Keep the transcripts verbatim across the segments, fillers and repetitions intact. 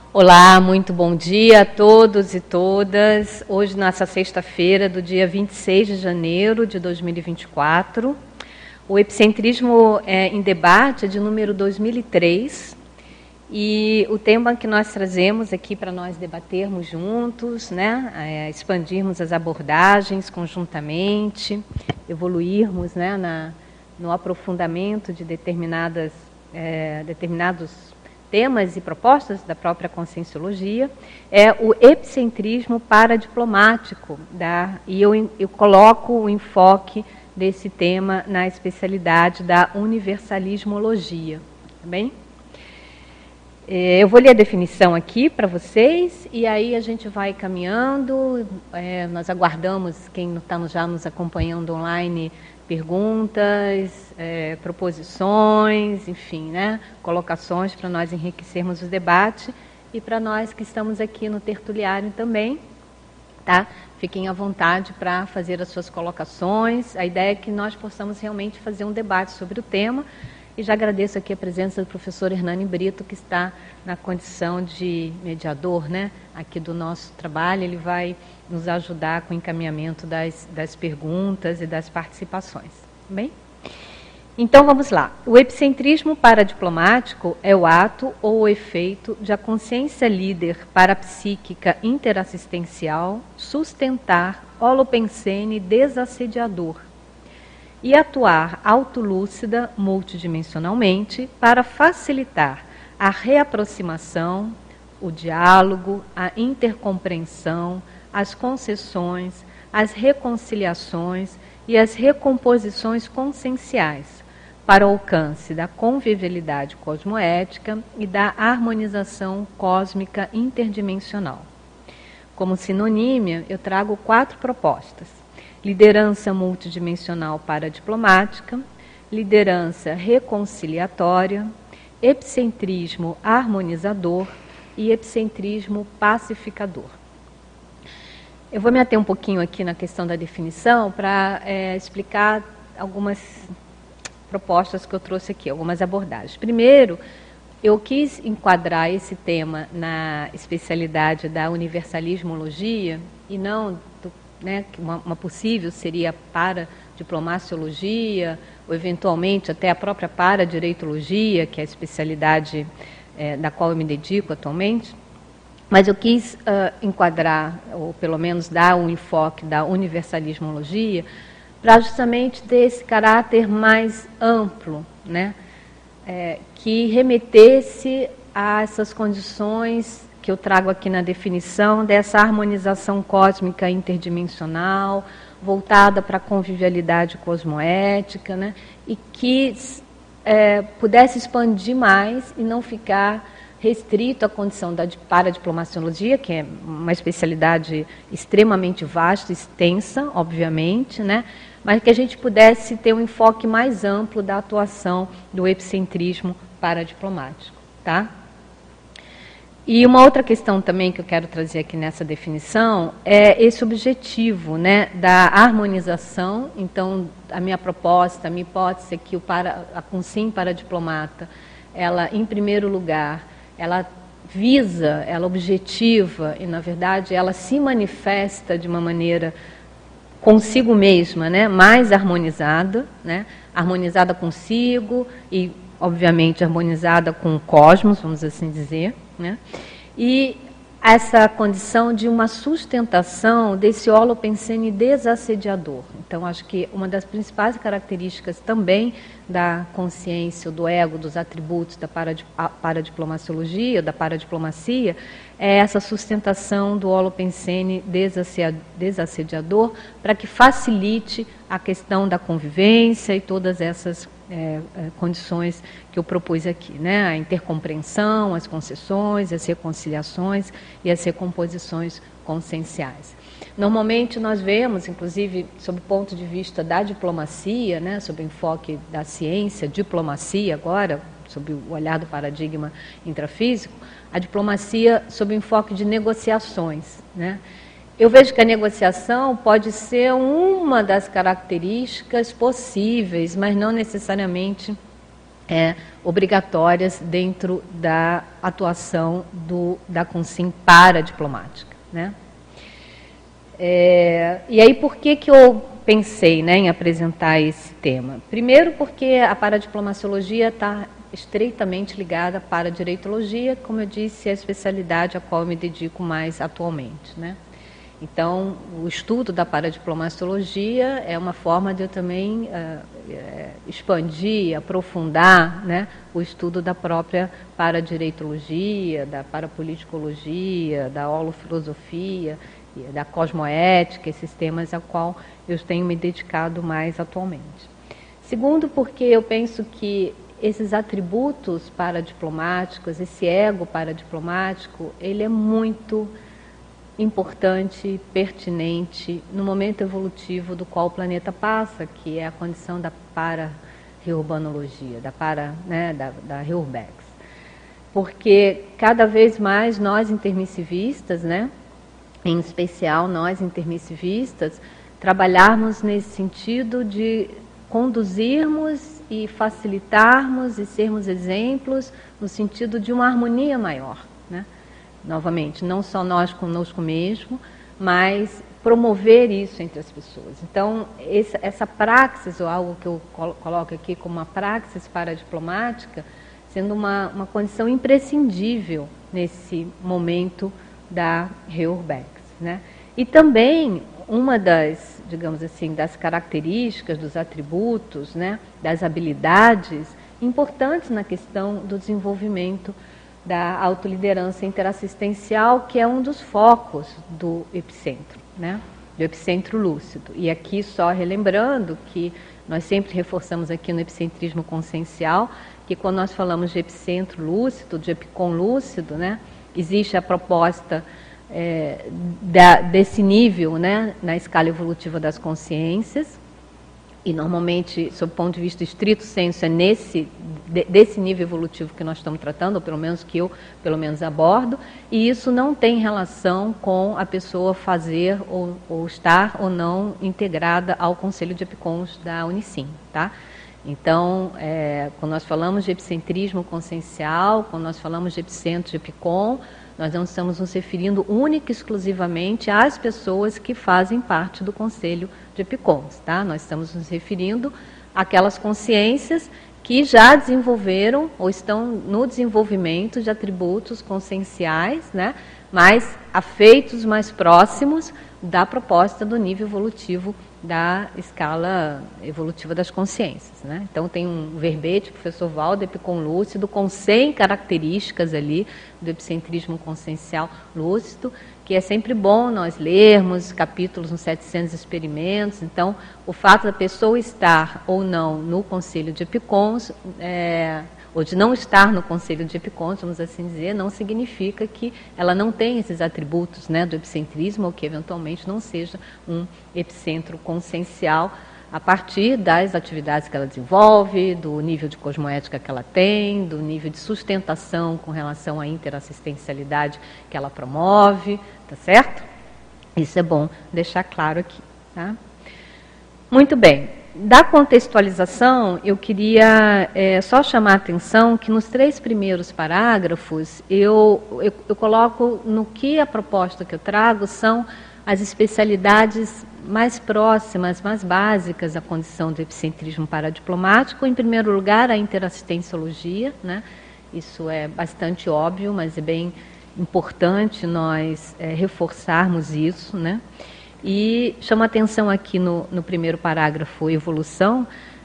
Olá, muito bom dia a todos e todas. Hoje, nessa sexta-feira, do dia vinte e seis de janeiro de dois mil e vinte e quatro, o Epicentrismo é, em Debate é de número dois mil e três, e o tema que nós trazemos aqui para nós debatermos juntos, né, é, expandirmos as abordagens conjuntamente, evoluirmos, né, na, no aprofundamento de determinadas, é, determinados temas e propostas da própria Conscienciologia, é o epicentrismo paradiplomático, da, e eu, eu coloco o enfoque desse tema na especialidade da universalismologia. Tá bem? É, eu vou ler a definição aqui para vocês, e aí a gente vai caminhando, é, nós aguardamos quem está já nos acompanhando online, perguntas, é, proposições, enfim, né, colocações para nós enriquecermos o debate e para nós que estamos aqui no tertuliário também, tá? Fiquem à vontade para fazer as suas colocações. A ideia é que nós possamos realmente fazer um debate sobre o tema, e já agradeço aqui a presença do professor Hernani Brito, que está na condição de mediador, né, aqui do nosso trabalho. Ele vai nos ajudar com o encaminhamento das, das perguntas e das participações. Bem? Então, vamos lá. O epicentrismo paradiplomático é o ato ou o efeito de a consciência líder parapsíquica interassistencial sustentar holopensene desassediador e atuar autolúcida multidimensionalmente para facilitar a reaproximação, o diálogo, a intercompreensão, as concessões, as reconciliações e as recomposições conscienciais para o alcance da convivialidade cosmoética e da harmonização cósmica interdimensional. Como sinonímia, eu trago quatro propostas: liderança multidimensional paradiplomática, liderança reconciliatória, epicentrismo harmonizador e epicentrismo pacificador. Eu vou me ater um pouquinho aqui na questão da definição para é, explicar algumas propostas que eu trouxe aqui, algumas abordagens. Primeiro, eu quis enquadrar esse tema na especialidade da universalismologia e não do, né, uma, uma possível seria para diplomaciologia ou eventualmente até a própria paradireitologia, que é a especialidade é, da qual eu me dedico atualmente. Mas eu quis uh, enquadrar, ou pelo menos dar um enfoque da universalismologia, para justamente ter esse caráter mais amplo, né? É, que remetesse a essas condições que eu trago aqui na definição, dessa harmonização cósmica interdimensional, voltada para a convivialidade cosmoética, né? E que é, pudesse expandir mais e não ficar restrito à condição da paradiplomaciologia, que é uma especialidade extremamente vasta, extensa, obviamente, né? Mas que a gente pudesse ter um enfoque mais amplo da atuação do epicentrismo paradiplomático, tá? E uma outra questão também que eu quero trazer aqui nessa definição é esse objetivo, né, da harmonização. Então, a minha proposta, a minha hipótese é que o para, a Consim Paradiplomata, ela, em primeiro lugar, ela visa, ela objetiva e, na verdade, ela se manifesta de uma maneira consigo mesma, né, mais harmonizada, né, harmonizada consigo e, obviamente, harmonizada com o cosmos, vamos assim dizer, né, e essa condição de uma sustentação desse holopensene desassediador. Então, acho que uma das principais características também da consciência, do ego, dos atributos da paradiplomaciologia, da paradiplomacia, é essa sustentação do holopensene desassediador para que facilite a questão da convivência e todas essas É, é, condições que eu propus aqui, né? A intercompreensão, as concessões, as reconciliações e as recomposições conscienciais. Normalmente nós vemos, inclusive, sob o ponto de vista da diplomacia, né, sob o enfoque da ciência, diplomacia agora, sob o olhar do paradigma intrafísico, a diplomacia sob o enfoque de negociações, né? Eu vejo que a negociação pode ser uma das características possíveis, mas não necessariamente é, obrigatórias dentro da atuação do, da Consim paradiplomática, né? É, e aí, por que que eu pensei, né, em apresentar esse tema? Primeiro, porque a paradiplomaciologia está estreitamente ligada à paradireitologia, como eu disse, é a especialidade a qual eu me dedico mais atualmente, né? Então, o estudo da paradiplomaciologia é uma forma de eu também uh, uh, expandir, aprofundar, né, o estudo da própria paradireitologia, da parapoliticologia, da holofilosofia, da cosmoética, esses temas a qual eu tenho me dedicado mais atualmente. Segundo, porque eu penso que esses atributos paradiplomáticos, esse ego paradiplomático, ele é muito importante, pertinente no momento evolutivo do qual o planeta passa, que é a condição da para-reurbanologia, da para, né, da, da reurbex. Porque cada vez mais nós intermissivistas, né, em especial nós intermissivistas, trabalharmos nesse sentido de conduzirmos e facilitarmos e sermos exemplos no sentido de uma harmonia maior, né? Novamente, não só nós conosco mesmo, mas promover isso entre as pessoas. Então, essa, essa praxis, ou algo que eu coloco aqui como uma praxis paradiplomática, sendo uma, uma condição imprescindível nesse momento da reurbex, né? E também uma das, digamos assim, das características, dos atributos, né, das habilidades importantes na questão do desenvolvimento da autoliderança interassistencial, que é um dos focos do epicentro, né, do epicentro lúcido. E aqui só relembrando que nós sempre reforçamos aqui no epicentrismo consciencial, que quando nós falamos de epicentro lúcido, de epicom lúcido, né, existe a proposta é, da, desse nível, né, na escala evolutiva das consciências, e normalmente, sob o ponto de vista estrito sensu, é nesse, de, desse nível evolutivo que nós estamos tratando, ou pelo menos que eu, pelo menos, abordo, e isso não tem relação com a pessoa fazer ou, ou estar ou não integrada ao Conselho de Epicons da Unicim, tá? Então, é, quando nós falamos de epicentrismo consciencial, quando nós falamos de epicentro de Epicom, nós não estamos nos referindo única e exclusivamente às pessoas que fazem parte do Conselho de Epicons, tá? Nós estamos nos referindo àquelas consciências que já desenvolveram ou estão no desenvolvimento de atributos conscienciais, né? Mas afeitos mais próximos da proposta do nível evolutivo da escala evolutiva das consciências, né? Então tem um verbete, professor Valdo, Epicom lúcido, com cem características ali do epicentrismo consciencial lúcido, que é sempre bom nós lermos capítulos nos setecentos experimentos. Então, o fato da pessoa estar ou não no Conselho de Epicons, é, ou de não estar no Conselho de Epicons, vamos assim dizer, não significa que ela não tenha esses atributos, né, do epicentrismo, ou que eventualmente não seja um epicentro consciencial a partir das atividades que ela desenvolve, do nível de cosmoética que ela tem, do nível de sustentação com relação à interassistencialidade que ela promove, tá certo? Isso é bom deixar claro aqui, tá? Muito bem. Da contextualização, eu queria é, só chamar a atenção que nos três primeiros parágrafos eu, eu, eu coloco no que a proposta que eu trago são as especialidades mais próximas, mais básicas à condição do epicentrismo paradiplomático. Em primeiro lugar, a interassistenciologia, né? Isso é bastante óbvio, mas é bem importante nós é, reforçarmos isso, né? E chama atenção aqui no, no primeiro parágrafo, evolução,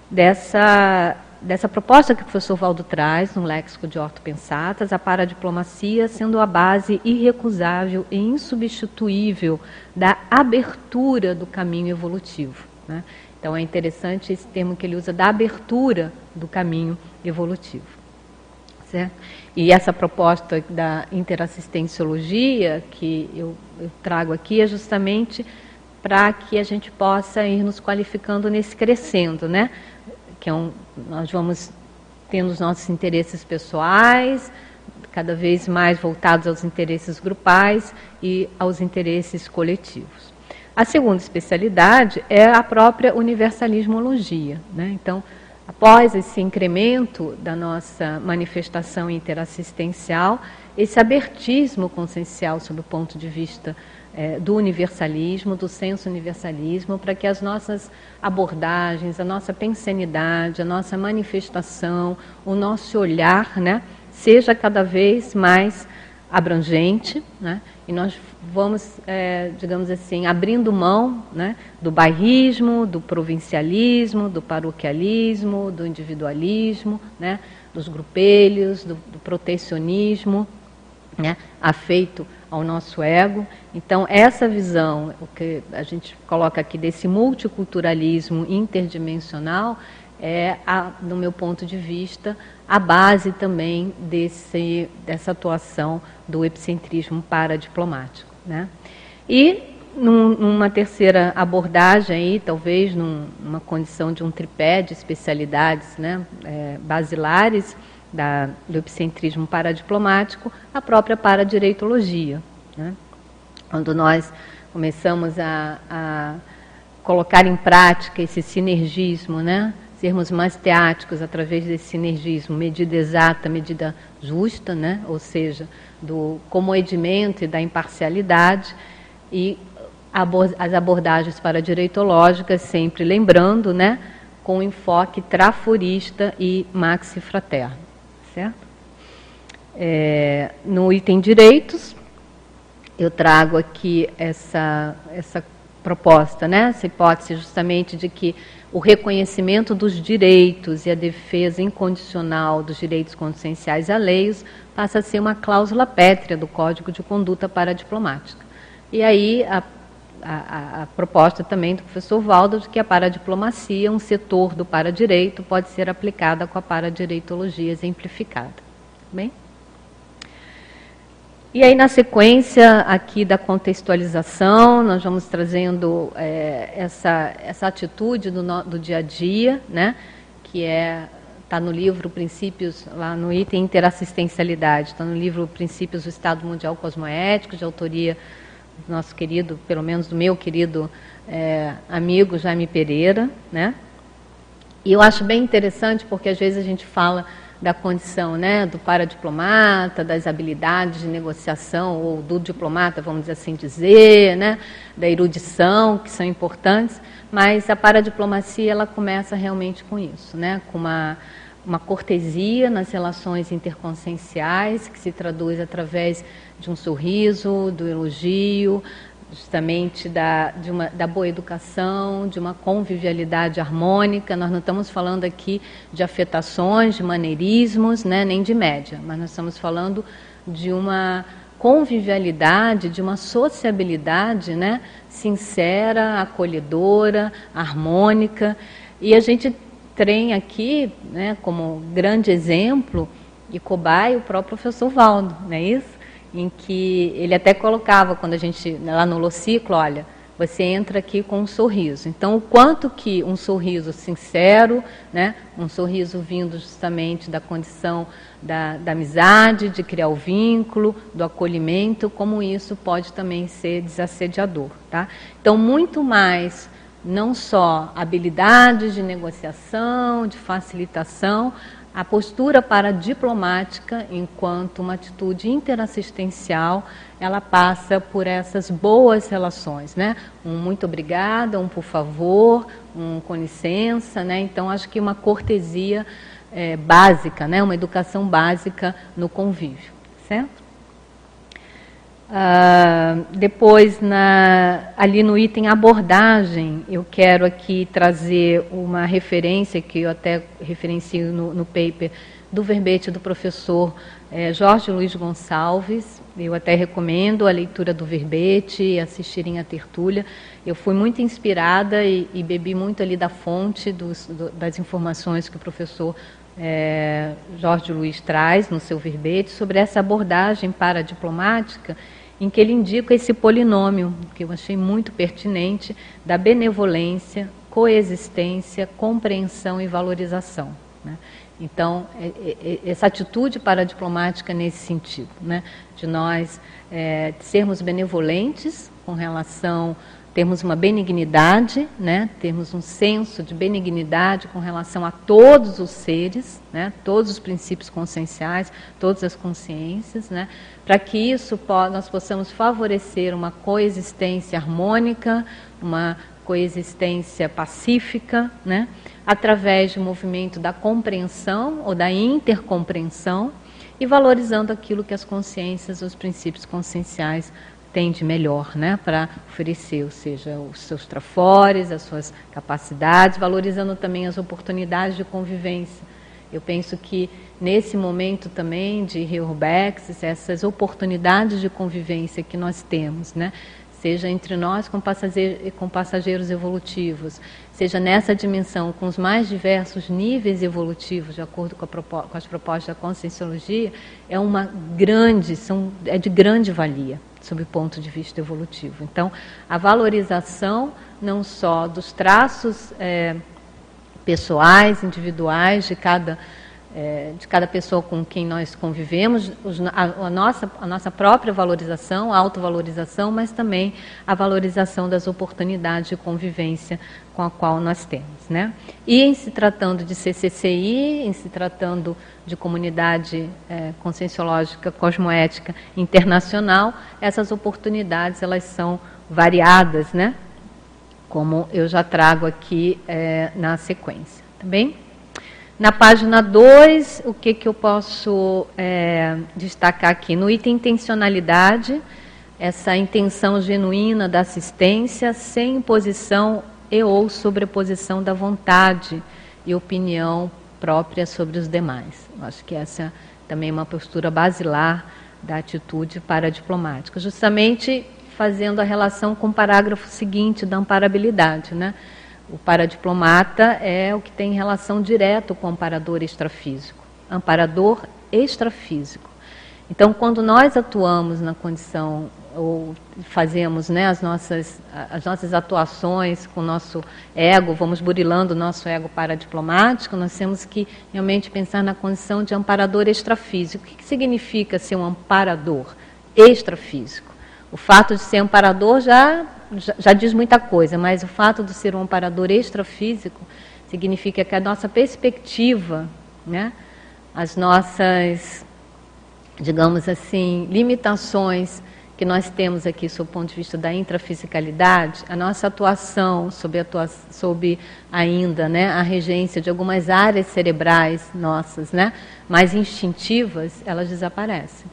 dessa, dessa proposta que o professor Valdo traz no Léxico de Ortopensatas, a paradiplomacia sendo a base irrecusável e insubstituível da abertura do caminho evolutivo, né? Então é interessante esse termo que ele usa, da abertura do caminho evolutivo. Certo? E essa proposta da interassistenciologia que eu, eu trago aqui é justamente para que a gente possa ir nos qualificando nesse crescendo, né? Que é um, nós vamos tendo os nossos interesses pessoais, cada vez mais voltados aos interesses grupais e aos interesses coletivos. A segunda especialidade é a própria universalismologia, né? Então, Após esse incremento da nossa manifestação interassistencial, esse abertismo consciencial sob o ponto de vista é, do universalismo, do senso universalismo, para que as nossas abordagens, a nossa pensenidade, a nossa manifestação, o nosso olhar, né, seja cada vez mais abrangente, né, e nós vamos, é, digamos assim, abrindo mão, né, do bairrismo, do provincialismo, do paroquialismo, do individualismo, né, dos grupelhos, do, do protecionismo, né, afeito ao nosso ego. Então, essa visão, o que a gente coloca aqui desse multiculturalismo interdimensional, é, a, no meu ponto de vista, a base também desse, dessa atuação do epicentrismo paradiplomático, né? E num, numa terceira abordagem, aí, talvez num, numa condição de um tripé de especialidades, né, é, basilares da, do epicentrismo paradiplomático, a própria paradireitologia, né? Quando nós começamos a, a colocar em prática esse sinergismo, né, sermos mais teáticos através desse sinergismo, medida exata, medida justa, né? Ou seja, do comoedimento e da imparcialidade, e as abordagens paradireitológicas, sempre lembrando, né, com enfoque traforista e maxifraterno, certo? É, no item direitos, eu trago aqui essa, essa proposta, né, essa hipótese justamente de que o reconhecimento dos direitos e a defesa incondicional dos direitos conscienciais alheios passa a ser uma cláusula pétrea do Código de Conduta Paradiplomática. E aí a, a, a proposta também do professor Valdo de que a paradiplomacia, um setor do paradireito, pode ser aplicada com a paradireitologia exemplificada. Bem? E aí, na sequência aqui da contextualização, nós vamos trazendo é, essa, essa atitude do, no, do dia a dia, né, que é, está no livro Princípios, lá no item Interassistencialidade, está no livro Princípios do Estado Mundial Cosmoético, de autoria do nosso querido, pelo menos do meu querido é, amigo Jaime Pereira, né? E eu acho bem interessante porque às vezes a gente fala da condição, né, do paradiplomata, das habilidades de negociação, ou do diplomata, vamos assim dizer, né, da erudição, que são importantes, mas a paradiplomacia, ela começa realmente com isso, né, com uma, uma cortesia nas relações interconscienciais, que se traduz através de um sorriso, do elogio, justamente da, de uma, da boa educação, de uma convivialidade harmônica. Nós não estamos falando aqui de afetações, de maneirismos, né, nem de média, mas nós estamos falando de uma convivialidade, de uma sociabilidade, né, sincera, acolhedora, harmônica. E a gente tem aqui, né, como grande exemplo e cobaia o próprio professor Valdo, não é isso? Em que ele até colocava, quando a gente, lá no Lociclo, olha, você entra aqui com um sorriso. Então, o quanto que um sorriso sincero, né, um sorriso vindo justamente da condição da, da amizade, de criar o vínculo, do acolhimento, como isso pode também ser desassediador, tá? Então, muito mais, não só habilidades de negociação, de facilitação, a postura paradiplomática, enquanto uma atitude interassistencial, ela passa por essas boas relações, né? Um muito obrigada, um por favor, um com licença, né? Então, acho que uma cortesia é, básica, né? Uma educação básica no convívio, certo? Ah, depois, na, ali no item abordagem, eu quero aqui trazer uma referência que eu até referencio no, no paper do verbete do professor eh, Jorge Luiz Gonçalves. Eu até recomendo a leitura do verbete e assistirem à tertúlia. Eu fui muito inspirada e, e bebi muito ali da fonte dos, do, das informações que o professor É, Jorge Luiz traz no seu verbete sobre essa abordagem paradiplomática, em que ele indica esse polinômio, que eu achei muito pertinente, da benevolência, coexistência, compreensão e valorização, né? Então, é, é, essa atitude paradiplomática nesse sentido, né, de nós é, sermos benevolentes, com relação termos uma benignidade, né? Termos um senso de benignidade com relação a todos os seres, né? Todos os princípios conscienciais, todas as consciências, né? Para que isso nós possamos favorecer uma coexistência harmônica, uma coexistência pacífica, né? Através do movimento da compreensão ou da intercompreensão e valorizando aquilo que as consciências, os princípios conscienciais tem de melhor, né, para oferecer, ou seja, os seus trafores, as suas capacidades, valorizando também as oportunidades de convivência. Eu penso que nesse momento também de Reurbex, essas oportunidades de convivência que nós temos, né, seja entre nós com passageiros, com passageiros evolutivos, seja nessa dimensão com os mais diversos níveis evolutivos, de acordo com, a, com as propostas da Conscienciologia, é uma grande, são, é de grande valia, sob o ponto de vista evolutivo. Então, a valorização não só dos traços é, pessoais, individuais, de cada, é, de cada pessoa com quem nós convivemos, os, a, a, nossa, a nossa própria valorização, a autovalorização, mas também a valorização das oportunidades de convivência com a qual nós temos, né? E em se tratando de C C C I, em se tratando de comunidade é, conscienciológica, cosmoética internacional, essas oportunidades elas são variadas, né? Como eu já trago aqui é, na sequência, tá bem? Na página dois, o que, que eu posso é, destacar aqui? No item intencionalidade, essa intenção genuína da assistência, sem imposição e ou sobreposição da vontade e opinião própria sobre os demais. Eu acho que essa também é uma postura basilar da atitude paradiplomática, justamente fazendo a relação com o parágrafo seguinte da amparabilidade, né? O paradiplomata é o que tem relação direta com o amparador extrafísico, amparador extrafísico. Então, quando nós atuamos na condição, ou fazemos, né, as, nossas, as nossas atuações com o nosso ego, vamos burilando o nosso ego paradiplomático, nós temos que realmente pensar na condição de amparador extrafísico. O que, que significa ser um amparador extrafísico? O fato de ser amparador já, já, já diz muita coisa, mas o fato de ser um amparador extrafísico significa que a nossa perspectiva, né, as nossas, digamos assim, limitações que nós temos aqui sob o ponto de vista da intrafisicalidade, a nossa atuação sob, atua sob ainda, né, a regência de algumas áreas cerebrais nossas, né, mais instintivas, elas desaparecem.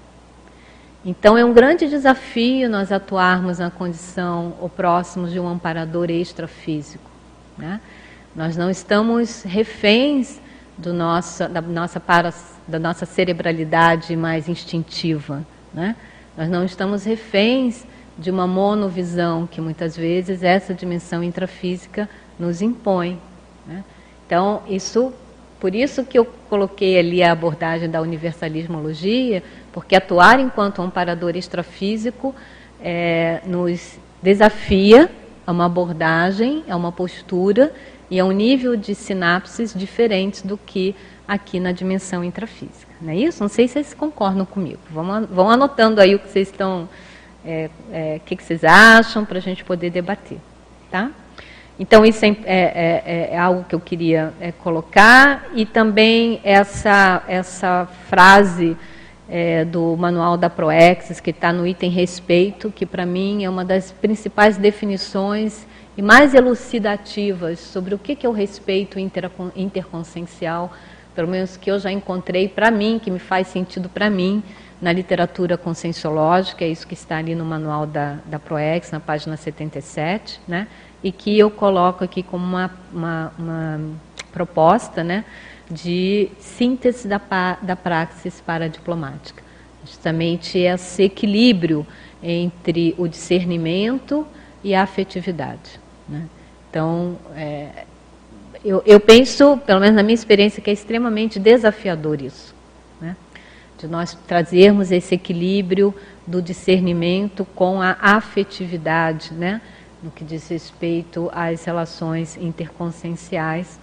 Então é um grande desafio nós atuarmos na condição ou próximos de um amparador extrafísico, né? Nós não estamos reféns do nosso, da, nossa para, da nossa cerebralidade mais instintiva, né? Nós não estamos reféns de uma monovisão que muitas vezes essa dimensão intrafísica nos impõe, né? Então, isso, por isso que eu coloquei ali a abordagem da universalismologia, porque atuar enquanto amparador extrafísico é, nos desafia a uma abordagem, a uma postura e a um nível de sinapses diferentes do que aqui na dimensão intrafísica. Não é isso? Não sei se vocês concordam comigo. Vão, vão anotando aí o que vocês estão, é, é, o que, que vocês acham para a gente poder debater. Tá? Então, isso é, é, é algo que eu queria é, colocar. E também essa, essa frase é, do manual da Proexis, que está no item respeito, que para mim é uma das principais definições e mais elucidativas sobre o que, que é o respeito interconsciencial, pelo menos que eu já encontrei para mim, que me faz sentido para mim, na literatura conscienciológica, é isso que está ali no manual da, da Proexis, na página setenta e sete, né? E que eu coloco aqui como uma, uma, uma proposta, né, de síntese da, da praxis paradiplomática. Justamente esse equilíbrio entre o discernimento e a afetividade, né? Então, é, eu, eu penso, pelo menos na minha experiência, que é extremamente desafiador isso, né? De nós trazermos esse equilíbrio do discernimento com a afetividade, né, no que diz respeito às relações interconscienciais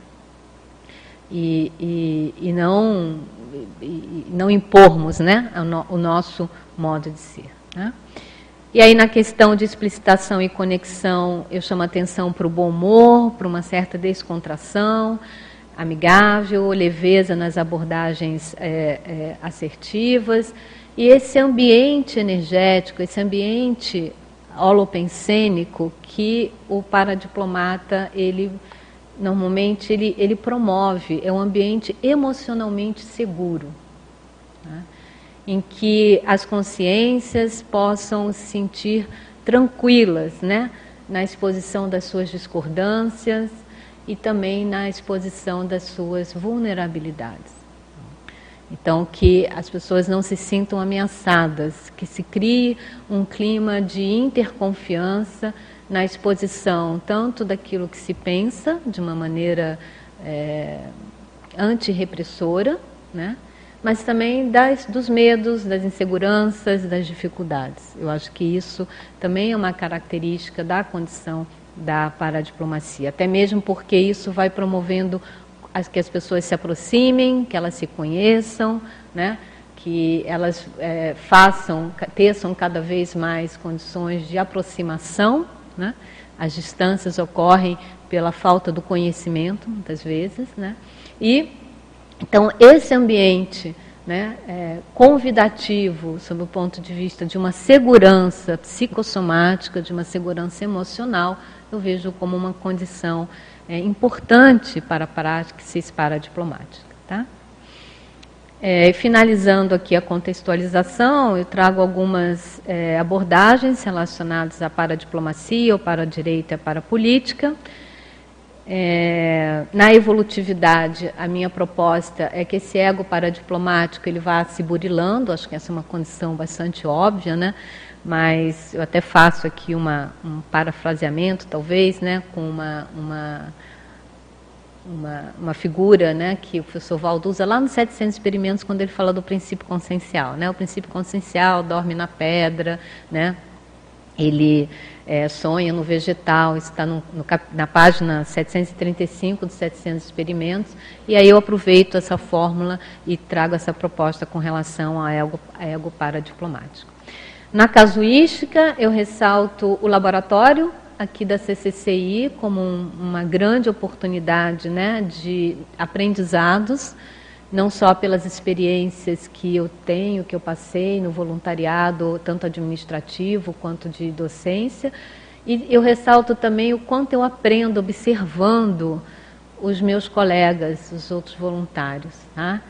e, e, e, não, e não impormos, né, o, no, o nosso modo de ser, né? E aí, na questão de explicitação e conexão, eu chamo a atenção para o bom humor, para uma certa descontração, amigável, leveza nas abordagens é, é, assertivas. E esse ambiente energético, esse ambiente holopensênico que o paradiplomata, ele, normalmente, ele, ele promove, é um ambiente emocionalmente seguro, né? Em que as consciências possam se sentir tranquilas, né, na exposição das suas discordâncias e também na exposição das suas vulnerabilidades. Então, que as pessoas não se sintam ameaçadas, que se crie um clima de interconfiança na exposição tanto daquilo que se pensa de uma maneira é, antirrepressora, né, mas também das, dos medos, das inseguranças, das dificuldades. Eu acho que isso também é uma característica da condição da paradiplomacia, até mesmo porque isso vai promovendo as, que as pessoas se aproximem, que elas se conheçam, né? Que elas é, façam, teçam cada vez mais condições de aproximação, né? As distâncias ocorrem pela falta do conhecimento, muitas vezes, né? E então, esse ambiente, né, é, convidativo, sob o ponto de vista de uma segurança psicossomática, de uma segurança emocional, eu vejo como uma condição é, importante para a praxis paradiplomática. Tá? É, finalizando aqui a contextualização, eu trago algumas é, abordagens relacionadas à paradiplomacia, ou para a direita e à parapolítica. É, na evolutividade, a minha proposta é que esse ego paradiplomático ele vá se burilando, acho que essa é uma condição bastante óbvia, né? Mas eu até faço aqui uma, um parafraseamento, talvez, né? Com uma, uma, uma, uma figura, né? Que o professor Valdo usa lá nos setecentos experimentos, quando ele fala do princípio consciencial, né? O princípio consciencial dorme na pedra, né? Ele é, sonha no vegetal, isso está no, no, na página setecentos e trinta e cinco dos setecentos experimentos, e aí eu aproveito essa fórmula e trago essa proposta com relação ao ego, ego paradiplomático. Na casuística, eu ressalto o laboratório aqui da C C C I como um, uma grande oportunidade, né, de aprendizados, não só pelas experiências que eu tenho, que eu passei no voluntariado, tanto administrativo quanto de docência, e eu ressalto também o quanto eu aprendo observando os meus colegas, os outros voluntários. Tá?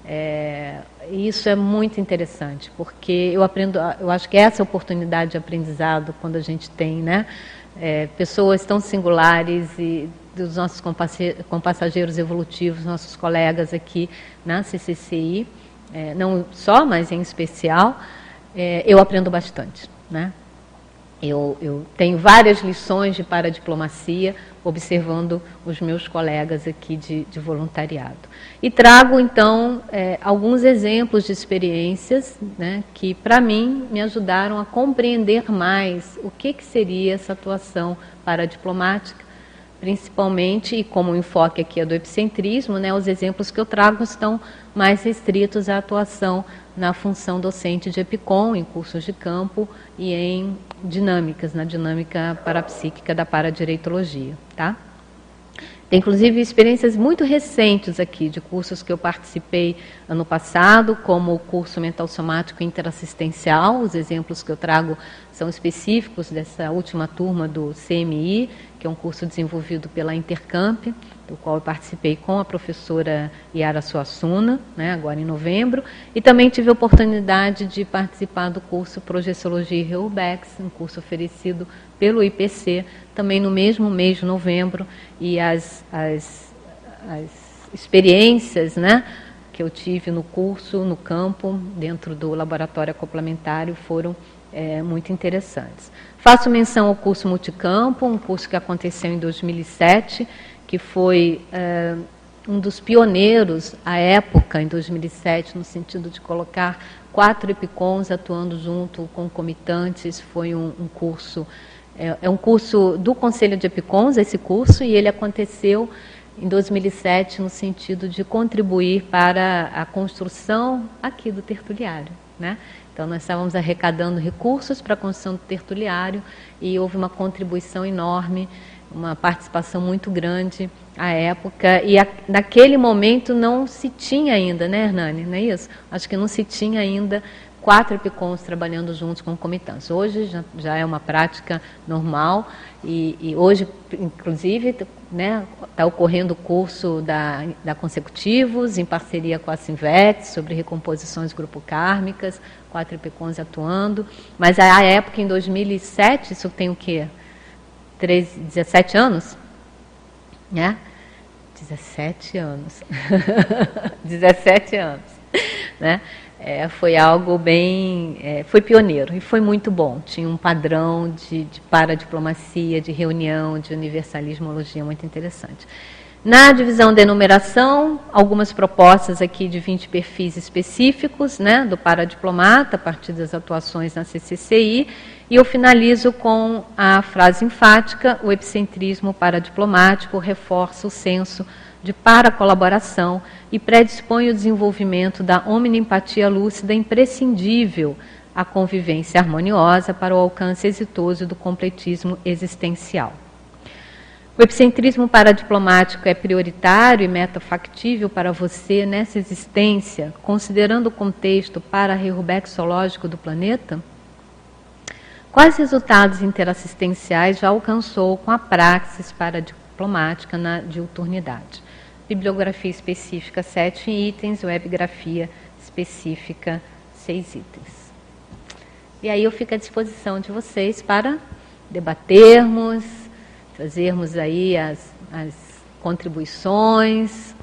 É, isso é muito interessante, porque eu aprendo, eu acho que essa oportunidade de aprendizado, quando a gente tem, né, é, pessoas tão singulares e dos nossos compassageiros evolutivos, nossos colegas aqui na C C C I, é, não só, mas em especial, é, eu aprendo bastante, né? Eu, eu tenho várias lições de paradiplomacia observando os meus colegas aqui de, de voluntariado. E trago, então, é, alguns exemplos de experiências, né, que, para mim, me ajudaram a compreender mais o que, que seria essa atuação paradiplomática, principalmente, e como o enfoque aqui é do epicentrismo, né, os exemplos que eu trago estão mais restritos à atuação na função docente de EPICOM, em cursos de campo e em dinâmicas, na dinâmica parapsíquica da paradireitologia. Tá? Tem, inclusive, experiências muito recentes aqui, de cursos que eu participei ano passado, como o curso Mental Somático Interassistencial. Os exemplos que eu trago são específicos dessa última turma do C M I, que é um curso desenvolvido pela Intercamp, do qual eu participei com a professora Yara Suassuna, né, agora em novembro, e também tive a oportunidade de participar do curso Projeciologia e Reubex, um curso oferecido pelo I P C, também no mesmo mês de novembro, e as, as, as experiências, né, que eu tive no curso, no campo, dentro do laboratório complementário, foram é, muito interessantes. Faço menção ao curso Multicampo, um curso que aconteceu em dois mil e sete, que foi é, um dos pioneiros à época, em dois mil e sete, no sentido de colocar quatro EPICONs atuando junto, concomitantes. Foi um, um curso, é, é um curso do Conselho de EPICONs, esse curso, e ele aconteceu em dois mil e sete no sentido de contribuir para a construção aqui do tertuliário, né? Então, nós estávamos arrecadando recursos para a construção do tertuliário e houve uma contribuição enorme, uma participação muito grande à época. E a, naquele momento não se tinha ainda, né, Hernani? Não é isso? Acho que não se tinha ainda quatro EPICONs trabalhando juntos com comitância. Hoje já, já é uma prática normal e, e hoje, inclusive, né, está ocorrendo o curso da, da Consecutivos, em parceria com a Sinvet, sobre recomposições grupo-kármicas, quatro EPICONs atuando. Mas à época, em dois mil e sete, isso tem o quê? treze, dezessete anos? Né? dezessete anos. dezessete anos. Né? É, foi algo bem... É, foi pioneiro e foi muito bom. Tinha um padrão de, de paradiplomacia, de reunião, de universalismologia muito interessante. Na divisão de enumeração, algumas propostas aqui de vinte perfis específicos, né, do paradiplomata, a partir das atuações na C C C I, e eu finalizo com a frase enfática: o epicentrismo paradiplomático reforça o senso de paracolaboração e predispõe o desenvolvimento da omniempatia lúcida imprescindível à convivência harmoniosa para o alcance exitoso do completismo existencial. O epicentrismo paradiplomático é prioritário e metafactível para você nessa existência, considerando o contexto para-rerubexológico do planeta? Quais resultados interassistenciais já alcançou com a praxis paradiplomática na diuturnidade? Bibliografia específica, sete itens, webgrafia específica, seis itens. E aí eu fico à disposição de vocês para debatermos, trazermos aí as, as contribuições,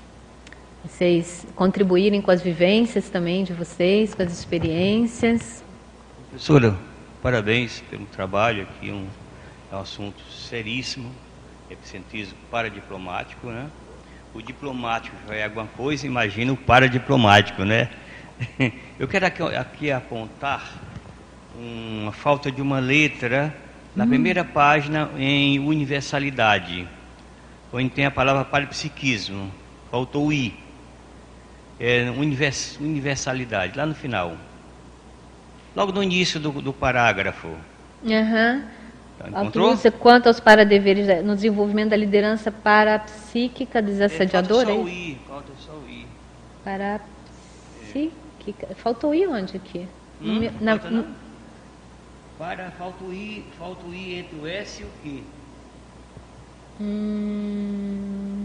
vocês contribuírem com as vivências também de vocês, com as experiências. Professora, parabéns pelo trabalho aqui, um, é um assunto seríssimo, epicentrismo paradiplomático, né? O diplomático já é alguma coisa, imagina o paradiplomático, né? Eu quero aqui, aqui apontar uma falta de uma letra na hum. primeira página em universalidade, onde tem a palavra parapsiquismo, faltou o I, é univers, universalidade, lá no final, logo no início do, do parágrafo. Aham. Uhum. Encontrou? Quanto aos paradeveres no desenvolvimento da liderança parapsíquica desassediadora? É, falta só o I, falta só o I. Parapsíquica. Faltou o I onde aqui? Hum, no, na, falta, no... Para, falta o I, falta o I entre o S e o Q. Hum...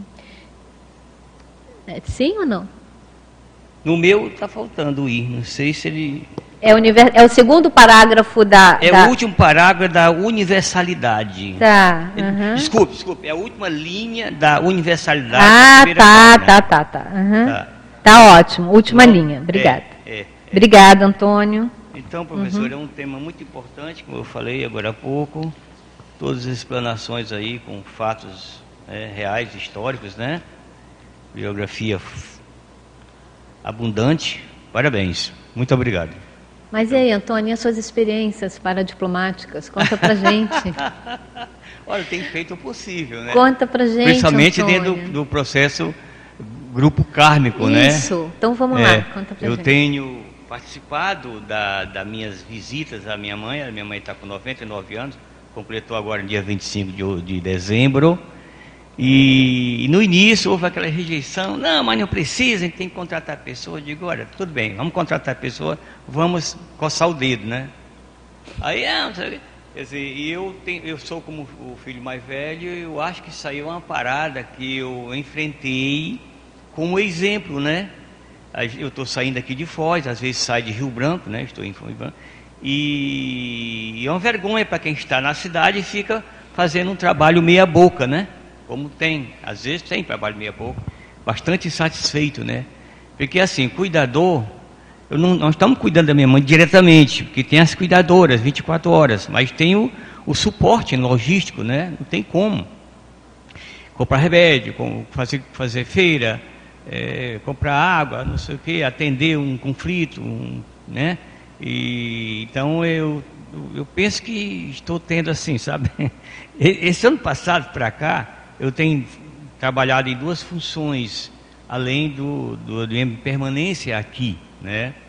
É, sim ou não? No meu está faltando o I, não sei se ele... É, univer... é o segundo parágrafo da... É da... o último parágrafo da universalidade. Tá. Uhum. Desculpe, desculpe. É a última linha da universalidade. Ah, tá, tá, tá, tá, uhum. tá. Tá ótimo. Última então, linha. Obrigada. É, é, é. Obrigada, Antônio. Então, professor, uhum. é um tema muito importante, como eu falei agora há pouco. Todas as explanações aí com fatos é, reais, históricos, né? Biografia abundante. Parabéns. Muito obrigado. Mas e aí, Antônio, e as suas experiências paradiplomáticas? Conta pra gente. Olha, tem feito o possível, né? Conta pra gente, principalmente Antônio. dentro do, do processo grupo kármico, né? Isso, então vamos é, lá, conta pra eu gente. Eu tenho participado da, das minhas visitas à minha mãe. A minha mãe está com noventa e nove anos, completou agora no dia vinte e cinco de, de dezembro. E, e no início houve aquela rejeição: não, mas não precisa, a gente tem que contratar pessoa. Eu digo: olha, tudo bem, vamos contratar pessoa, vamos coçar o dedo, né? Aí, ah, não sei, quer dizer, eu, tenho, eu sou como o filho mais velho, eu acho que isso aí é uma parada que eu enfrentei como exemplo, né? Eu estou saindo aqui de Foz, às vezes saio de Rio Branco, né? Estou em Foz Branco, e é uma vergonha para quem está na cidade e fica fazendo um trabalho meia boca, né? Como tem, às vezes tem trabalho meia boca, bastante insatisfeito, né? Porque assim, cuidador, eu não, nós estamos cuidando da minha mãe diretamente, porque tem as cuidadoras vinte e quatro horas, mas tem o, o suporte logístico, né? Não tem como. Comprar remédio, fazer, fazer feira, é, comprar água, não sei o quê, atender um conflito, um, né? E, então eu, eu penso que estou tendo assim, sabe? Esse ano passado para cá, eu tenho trabalhado em duas funções, além do, do, de minha permanência aqui, né?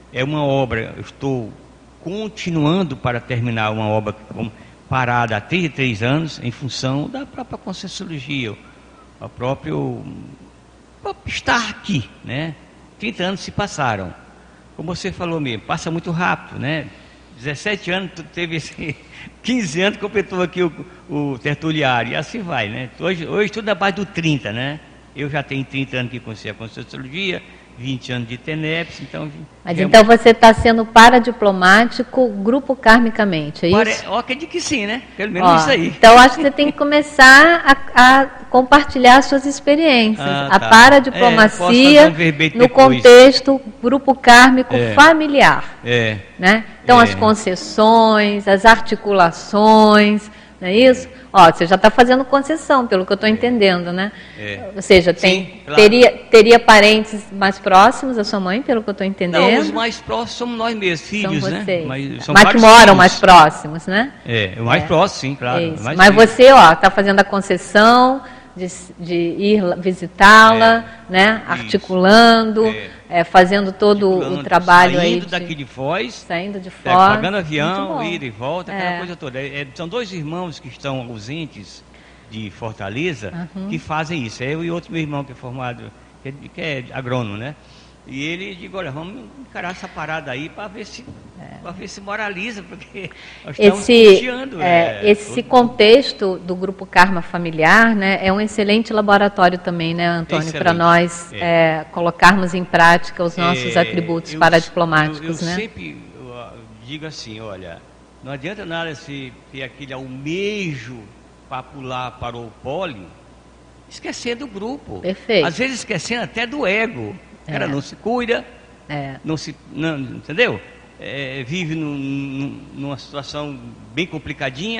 é uma obra, eu estou continuando para terminar uma obra parada há trinta e três anos em função da própria Conscienciologia, o próprio, próprio estar aqui, né? trinta anos se passaram, como você falou mesmo, passa muito rápido, né? dezessete anos, tu teve esse, quinze anos completou aqui o, o tertuliário, e assim vai, né? Hoje, hoje tudo é base do trinta, né? Eu já tenho trinta anos que conheci a Conscienciologia, vinte anos de TENEPS, então... Mas então é... você está sendo paradiplomático grupo karmicamente, é Pare... isso? Eu acredito que sim, né? Pelo menos Ó, isso aí. Então acho que você tem que começar a, a compartilhar suas experiências. Ah, a tá. paradiplomacia é, um no depois. contexto grupo kármico é. familiar. É. Né? Então é. as concessões, as articulações, não é isso? Ó, você já está fazendo concessão, pelo que eu estou entendendo, né? É. Ou seja, tem, Sim, claro. teria, teria parentes mais próximos da sua mãe, pelo que eu estou entendendo? Não, os mais próximos somos nós mesmos, filhos, são né? vocês. Mas, são Mas que moram filhos. mais próximos, né? É, o mais é. próximo, sim, claro. Isso. Mais Mas filhos. você, ó, está fazendo a concessão de, de ir visitá-la, É. né? Isso. Articulando, É. É, fazendo todo Articulando, o trabalho aí. Saindo De, daqui de Foz, saindo de é, fora. pagando avião, ida e volta, aquela É. coisa toda. É, são dois irmãos que estão ausentes de Fortaleza, Uhum. que fazem isso. É eu e outro meu irmão que é formado, que é, que é agrônomo, né? E ele digo, olha, vamos encarar essa parada aí para ver se é. para ver se moraliza, porque nós estamos esse, custeando, é, é, esse todo... contexto do grupo Karma Familiar, né, é um excelente laboratório também, né, Antônio, para nós é. É, colocarmos em prática os nossos é, atributos eu, paradiplomáticos, eu, eu né? sempre eu, digo assim, olha, não adianta nada se ter aquele almejo para pular para o pole, esquecendo do grupo. Perfeito. Às vezes esquecendo até do ego. O cara É. não se cuida, É. não se, não, entendeu? É, vive num, num, numa situação bem complicadinha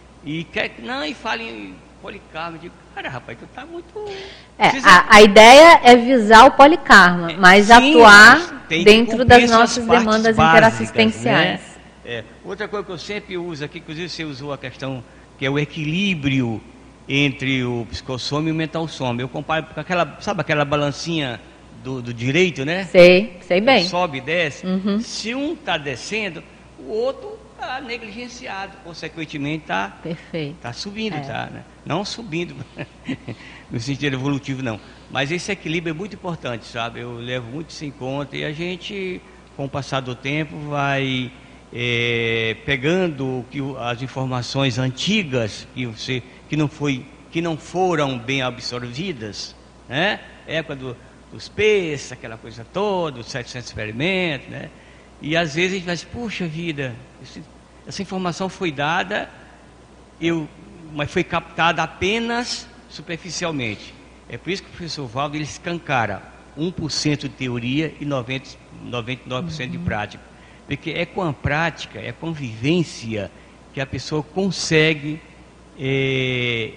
e quer, não, e fala em polikarma. Eu digo, cara, rapaz, tu tá muito... É, Precisa... a, a ideia é visar o polikarma, mas Sim, atuar mas dentro das nossas partes demandas básicas, interassistenciais. né? É. Outra coisa que eu sempre uso aqui, inclusive você usou a questão que é o equilíbrio entre o psicossoma e o mental soma. Eu comparo com aquela, sabe aquela balancinha do, do direito, né? Sei, sei bem. Sobe e desce. Uhum. Se um está descendo, o outro está negligenciado. Consequentemente, está tá subindo, é. tá, né? Não subindo no sentido evolutivo, não. Mas esse equilíbrio é muito importante, sabe? Eu levo muito isso em conta e a gente, com o passar do tempo, vai... É, pegando que, as informações antigas que, você, que, não foi, que não foram bem absorvidas, né? Época do, dos peixes, aquela coisa toda, os setecentos experimentos, né? E às vezes a gente vai dizer, puxa vida, esse, essa informação foi dada, eu, mas foi captada apenas superficialmente. É por isso que o professor Valdo ele escancara um por cento de teoria e noventa e nove por cento de prática. Porque é com a prática, é com a vivência que a pessoa consegue é,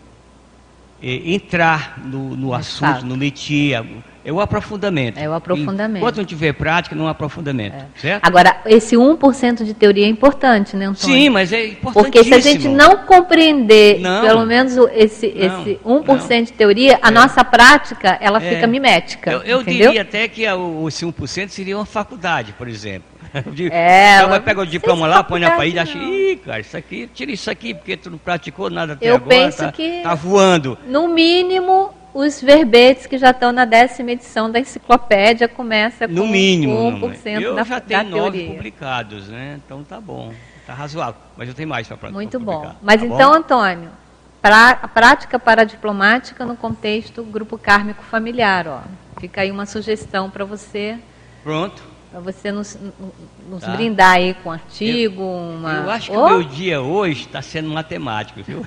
é, entrar no, no assunto, no métier. É o aprofundamento. É o aprofundamento. Enquanto não tiver prática, não há aprofundamento. É. Certo? Agora, esse um por cento de teoria é importante, né, Antônio? Sim, mas é importantíssimo. Porque se a gente não compreender, não, pelo menos esse, não, esse um por cento não. de teoria, a é. nossa prática, ela é. fica mimética. Eu, eu entendeu? diria até que esse um por cento seria uma faculdade, por exemplo. É, então vai pegar o diploma lá, põe na parede e acha, não. ih, cara, isso aqui, tira isso aqui, porque tu não praticou nada até eu agora, penso tá, que, tá voando. No mínimo, os verbetes que já estão na décima edição da enciclopédia começa com no mínimo, um por cento eu da, já da tenho nove teoria. publicados, né? Então tá bom, tá razoável, mas eu tenho mais para publicar. Muito bom. Mas tá então, bom? Antônio, pra, a prática paradiplomática no contexto grupo kármico familiar, ó. Fica aí uma sugestão para você. Pronto. Para você nos, nos Tá. brindar aí com um artigo, eu, uma... Eu acho que oh. o meu dia hoje está sendo matemático, viu?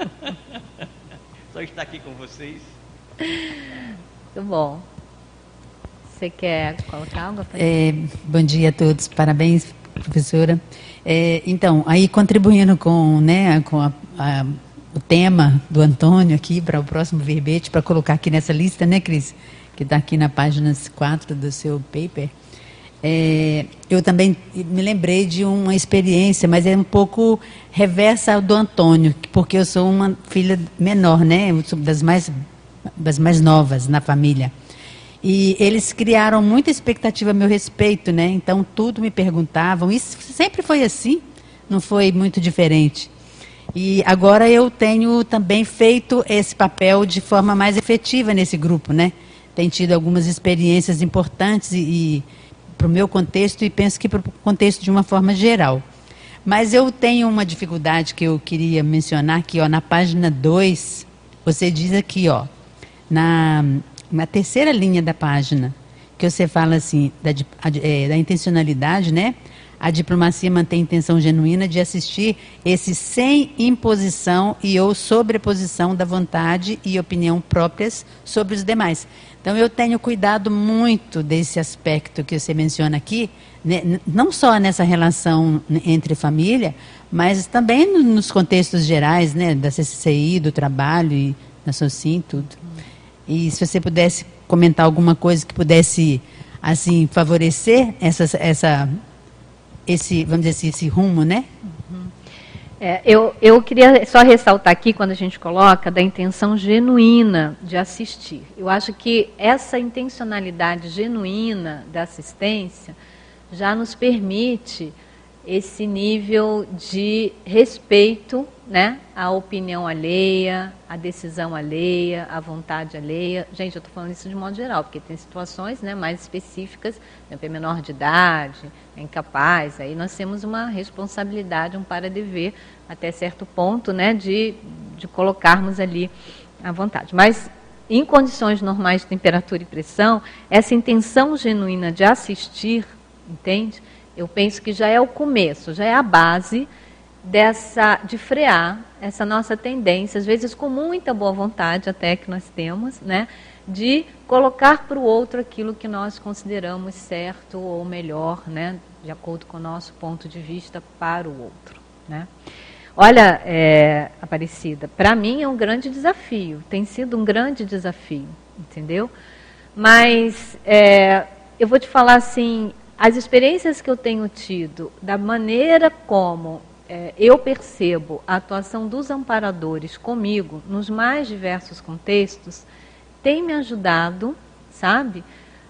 Só estar aqui com vocês. Muito bom. Você quer colocar algo? É, bom dia a todos, parabéns, professora. É, então, aí contribuindo com, né, com a, a, o tema do Antônio aqui para o próximo verbete, para colocar aqui nessa lista, né, Cris? Que está aqui na página quatro do seu paper. É, eu também me lembrei de uma experiência, mas é um pouco reversa ao do Antônio, porque eu sou uma filha menor, né? Eu sou das mais, das mais novas na família. E eles criaram muita expectativa a meu respeito, né? Então, tudo me perguntavam. Isso sempre foi assim, não foi muito diferente. E agora eu tenho também feito esse papel de forma mais efetiva nesse grupo, né? Tenho tido algumas experiências importantes e, e para o meu contexto e penso que para o contexto de uma forma geral. Mas eu tenho uma dificuldade que eu queria mencionar aqui, ó, na página dois, você diz aqui, ó, na, na terceira linha da página, que você fala assim, da, é, da intencionalidade, né? A diplomacia mantém a intenção genuína de assistir esse sem imposição e ou sobreposição da vontade e opinião próprias sobre os demais. Então, eu tenho cuidado muito desse aspecto que você menciona aqui, né? Não só nessa relação entre família, mas também nos contextos gerais, né? Da C C C I, do trabalho, e da SOCIM, tudo. E se você pudesse comentar alguma coisa que pudesse, assim, favorecer essa... essa esse, vamos dizer assim, esse rumo, né? Uhum. É, eu, eu queria só ressaltar aqui, quando a gente coloca, da intenção genuína de assistir. Eu acho que essa intencionalidade genuína da assistência já nos permite esse nível de respeito, né, à opinião alheia, à decisão alheia, à vontade alheia. Gente, eu estou falando isso de modo geral, porque tem situações, né, mais específicas, né, menor de idade, é incapaz, aí nós temos uma responsabilidade, um para-dever, até certo ponto, né, de, de colocarmos ali à vontade. Mas, em condições normais de temperatura e pressão, essa intenção genuína de assistir, entende? Eu penso que já é o começo, já é a base dessa, de frear essa nossa tendência, às vezes com muita boa vontade até que nós temos, né, de colocar para o outro aquilo que nós consideramos certo ou melhor, né, de acordo com o nosso ponto de vista para o outro, né. Olha, é, Aparecida, para mim é um grande desafio, tem sido um grande desafio, entendeu? Mas é, eu vou te falar assim, as experiências que eu tenho tido, da maneira como é, eu percebo a atuação dos amparadores comigo, nos mais diversos contextos, tem me ajudado, sabe,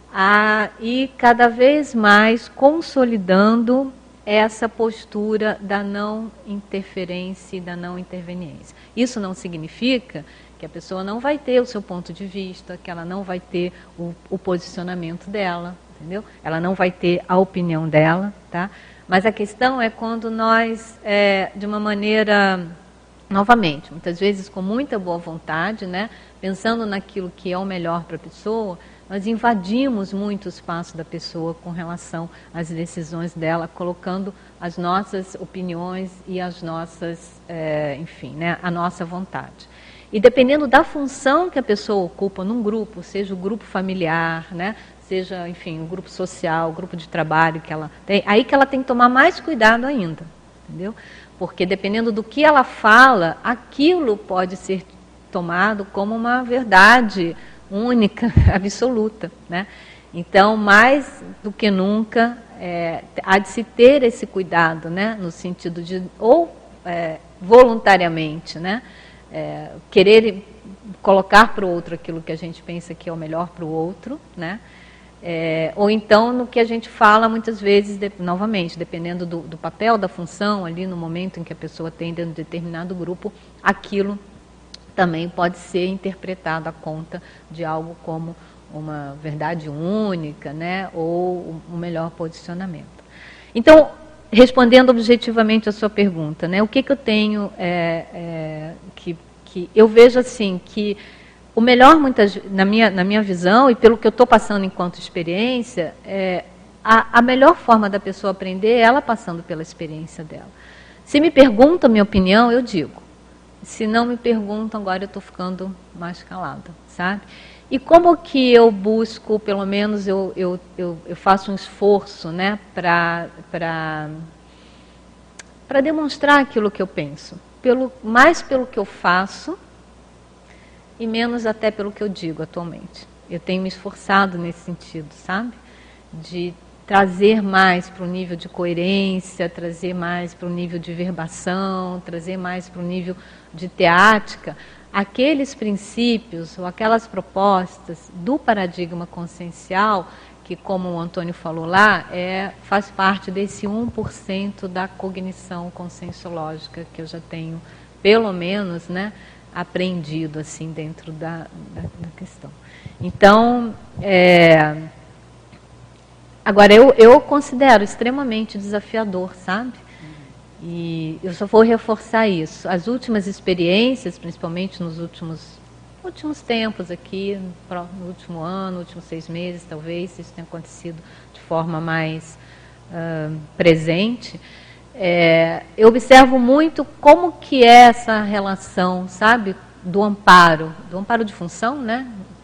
a ir cada vez mais consolidando essa postura da não interferência e da não interveniência. Isso não significa que a pessoa não vai ter o seu ponto de vista, que ela não vai ter o, o posicionamento dela, entendeu? Ela não vai ter a opinião dela, tá? Mas a questão é quando nós, é, de uma maneira, novamente, muitas vezes com muita boa vontade, né, pensando naquilo que é o melhor para a pessoa, nós invadimos muito o espaço da pessoa com relação às decisões dela, colocando as nossas opiniões e as nossas, é, enfim, né, a nossa vontade. E dependendo da função que a pessoa ocupa num grupo, seja o grupo familiar, né, seja, enfim, o grupo social, o grupo de trabalho que ela tem, aí que ela tem que tomar mais cuidado ainda, entendeu? Porque dependendo do que ela fala, aquilo pode ser tomado como uma verdade única, absoluta, né? Então, mais do que nunca, é, há de se ter esse cuidado, né? No sentido de, ou é, voluntariamente, né? É, querer colocar para o outro aquilo que a gente pensa que é o melhor para o outro, né? É, ou então no que a gente fala muitas vezes, de, novamente, dependendo do, do papel, da função ali no momento em que a pessoa tem dentro de determinado grupo, aquilo também pode ser interpretado a conta de algo como uma verdade única, né, ou um melhor posicionamento. Então, respondendo objetivamente a sua pergunta, né, o que, que eu tenho, é, é, que, que eu vejo assim, que o melhor, muitas, na, minha, na minha visão, e pelo que eu estou passando enquanto experiência, é, a, a melhor forma da pessoa aprender é ela passando pela experiência dela. Se me perguntam a minha opinião, eu digo. Se não me perguntam, agora eu estou ficando mais calada, sabe? E como que eu busco, pelo menos eu, eu, eu, eu faço um esforço, né, para para demonstrar aquilo que eu penso, pelo, mais pelo que eu faço e menos até pelo que eu digo atualmente. Eu tenho me esforçado nesse sentido, sabe? De trazer mais para o nível de coerência, trazer mais para o nível de verbação, trazer mais para o nível de teática, aqueles princípios ou aquelas propostas do paradigma consciencial, que, como o Antônio falou lá, é, faz parte desse um por cento da cognição conscienciológica que eu já tenho, pelo menos, né, aprendido assim, dentro da, da, da questão. Então, é, agora, eu, eu considero extremamente desafiador, sabe? E eu só vou reforçar isso. As últimas experiências, principalmente nos últimos, últimos tempos aqui, no último ano, últimos seis meses, talvez, isso tenha acontecido de forma mais uh, presente, é, eu observo muito como que é essa relação, sabe, do amparo, do amparo de função, né?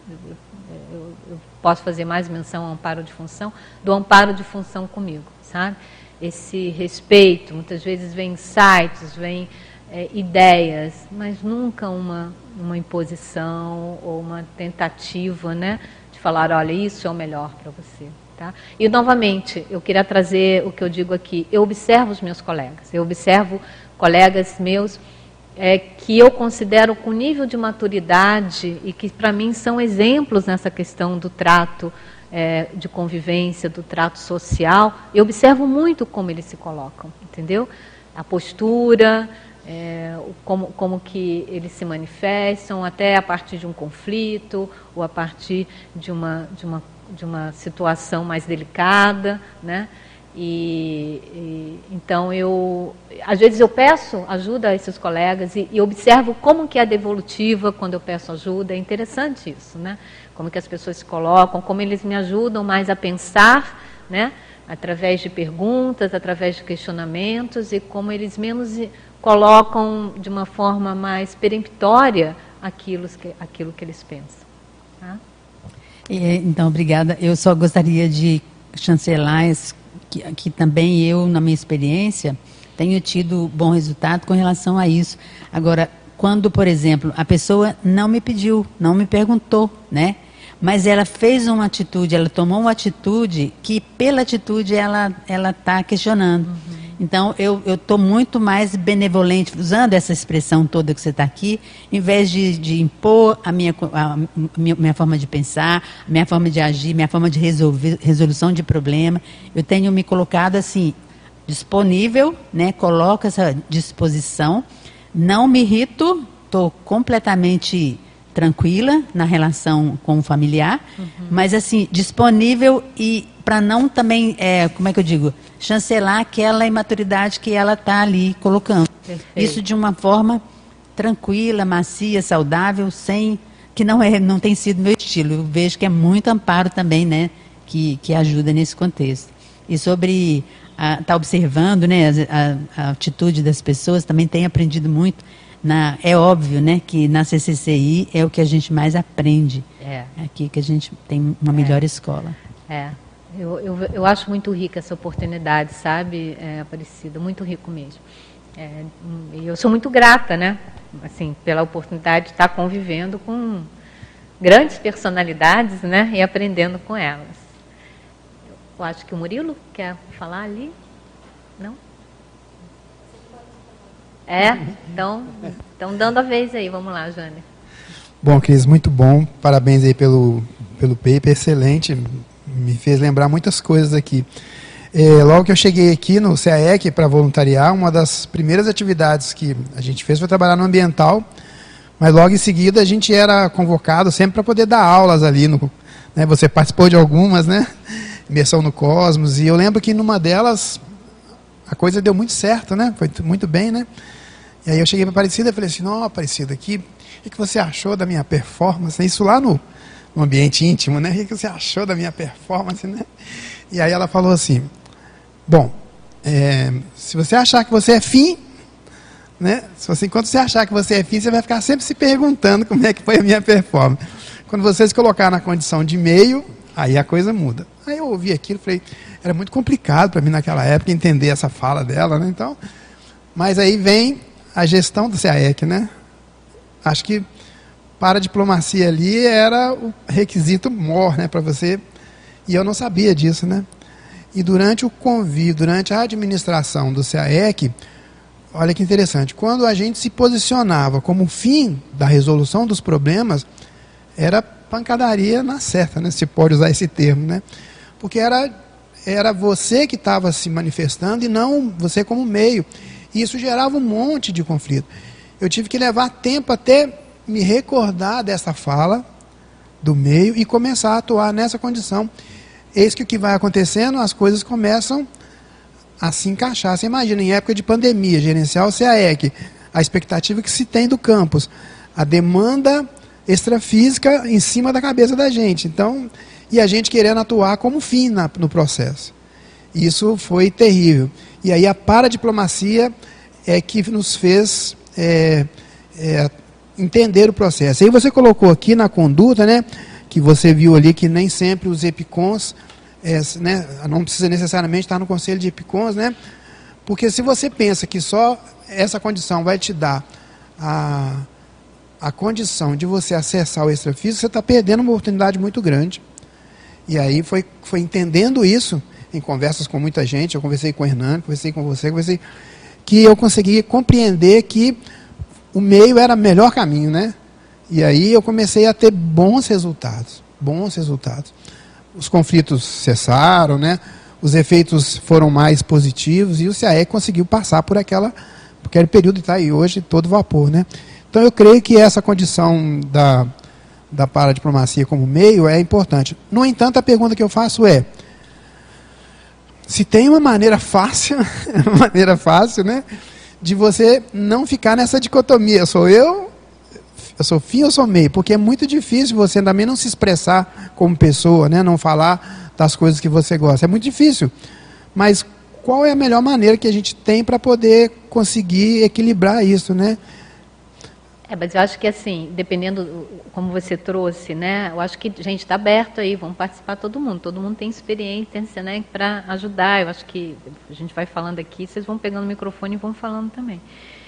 Eu, eu posso fazer mais menção ao amparo de função, do amparo de função comigo, sabe? Esse respeito, muitas vezes vem insights, vem é, ideias, mas nunca uma, uma imposição ou uma tentativa, né, de falar, olha, isso é o melhor para você. Tá? E, novamente, eu queria trazer o que eu digo aqui, eu observo os meus colegas, eu observo colegas meus é, que eu considero com nível de maturidade e que, para mim, são exemplos nessa questão do trato É, de convivência, do trato social. Eu observo muito como eles se colocam, entendeu? A postura, é, como, como que eles se manifestam, até a partir de um conflito, ou a partir de uma, de uma, de uma situação mais delicada, né? E, e, então, eu, às vezes eu peço ajuda a esses colegas e, e observo como que é a devolutiva quando eu peço ajuda. É interessante isso, né? Como que as pessoas se colocam, como eles me ajudam mais a pensar, né? Através de perguntas, através de questionamentos, e como eles menos colocam de uma forma mais peremptória aquilo que, aquilo que eles pensam. Tá? E, então, obrigada. Eu só gostaria de chancelar esse, que, que também eu, na minha experiência, tenho tido bom resultado com relação a isso. Agora, quando, por exemplo, a pessoa não me pediu, não me perguntou, né? Mas ela fez uma atitude, ela tomou uma atitude que, pela atitude, ela ela está questionando. Uhum. Então, eu estou muito mais benevolente, usando essa expressão toda que você está aqui, em vez de, de impor a minha, a minha, minha forma de pensar, a minha forma de agir, minha forma de resolver, resolução de problema. Eu tenho me colocado assim, disponível, né? Coloco essa disposição, não me irrito, estou completamente tranquila na relação com o familiar, uhum. mas assim, disponível e para não também, é, como é que eu digo, chancelar aquela imaturidade que ela está ali colocando. Perfeito. Isso de uma forma tranquila, macia, saudável, sem, que não, é, não tem sido meu estilo. Eu vejo que é muito amparo também, né, que, que ajuda nesse contexto. E sobre estar tá observando, né, a, a, a atitude das pessoas, também tenho aprendido muito. Na, é óbvio, né, que na C C C I é o que a gente mais aprende. É. É aqui que a gente tem uma melhor é. escola. É. Eu, eu, eu acho muito rica essa oportunidade, sabe, é, Aparecida? Muito rico mesmo. É, e eu sou muito grata, né, assim, pela oportunidade de estar convivendo com grandes personalidades, né, e aprendendo com elas. Eu acho que o Murilo quer falar ali. Não? É? Então, então dando a vez aí. Vamos lá, Jânio. Bom, Cris, muito bom. Parabéns aí pelo, pelo paper, excelente. Me fez lembrar muitas coisas aqui. É, logo que eu cheguei aqui no C A E C para voluntariar, uma das primeiras atividades que a gente fez foi trabalhar no ambiental, mas logo em seguida a gente era convocado sempre para poder dar aulas ali. No, né, você participou de algumas, né? Imersão no Cosmos, e eu lembro que numa delas a coisa deu muito certo, né? Foi muito bem, né? E aí eu cheguei para a Aparecida e falei assim, não, Aparecida, aqui, o que você achou da minha performance? Isso lá no, no ambiente íntimo, né? O que você achou da minha performance, né? E aí ela falou assim, bom, é, se você achar que você é fim, né? Se você, enquanto você achar que você é fim, você vai ficar sempre se perguntando como é que foi a minha performance. Quando você se colocar na condição de meio, aí a coisa muda. Aí eu ouvi aquilo e falei, era muito complicado para mim naquela época entender essa fala dela, né? Então, mas aí vem a gestão do C A E C, né? Acho que para a diplomacia ali era o requisito maior, né, para você, e eu não sabia disso, né? E durante o convívio, durante a administração do C A E C, olha que interessante, quando a gente se posicionava como fim da resolução dos problemas, era pancadaria na certa, né? Se pode usar esse termo, né? Porque era, era você que estava se manifestando e não você como meio. E isso gerava um monte de conflito. Eu tive que levar tempo até me recordar dessa fala do meio e começar a atuar nessa condição. Eis que o que vai acontecendo, as coisas começam a se encaixar. Você imagina, em época de pandemia, gerenciar o C A E C, a expectativa que se tem do campus, a demanda extrafísica em cima da cabeça da gente. Então, e a gente querendo atuar como fim na, no processo. Isso foi terrível. E aí a paradiplomacia é que nos fez é, é, entender o processo. Aí você colocou aqui na conduta, né, que você viu ali que nem sempre os EPICONs, é, né, não precisa necessariamente estar no conselho de EPICONs, né, porque se você pensa que só essa condição vai te dar a, a condição de você acessar o extrafísico, você está perdendo uma oportunidade muito grande. E aí foi, foi entendendo isso, em conversas com muita gente, eu conversei com o Hernani, conversei com você, conversei, que eu consegui compreender que o meio era o melhor caminho, né? E aí eu comecei a ter bons resultados, bons resultados. Os conflitos cessaram, né? Os efeitos foram mais positivos e o C A E conseguiu passar por aquela, por aquele período e está aí hoje todo vapor, né? Então eu creio que essa condição da, da paradiplomacia como meio é importante. No entanto, a pergunta que eu faço é, se tem uma maneira fácil, uma maneira fácil, né, de você não ficar nessa dicotomia, sou eu, eu sou fim ou sou meio, porque é muito difícil você também não se expressar como pessoa, né, não falar das coisas que você gosta, é muito difícil, mas qual é a melhor maneira que a gente tem para poder conseguir equilibrar isso, né? É, mas eu acho que assim, dependendo como você trouxe, né? Eu acho que a gente está aberto aí, vamos participar todo mundo, todo mundo tem experiência, né, para ajudar. Eu acho que a gente vai falando aqui, vocês vão pegando o microfone e vão falando também.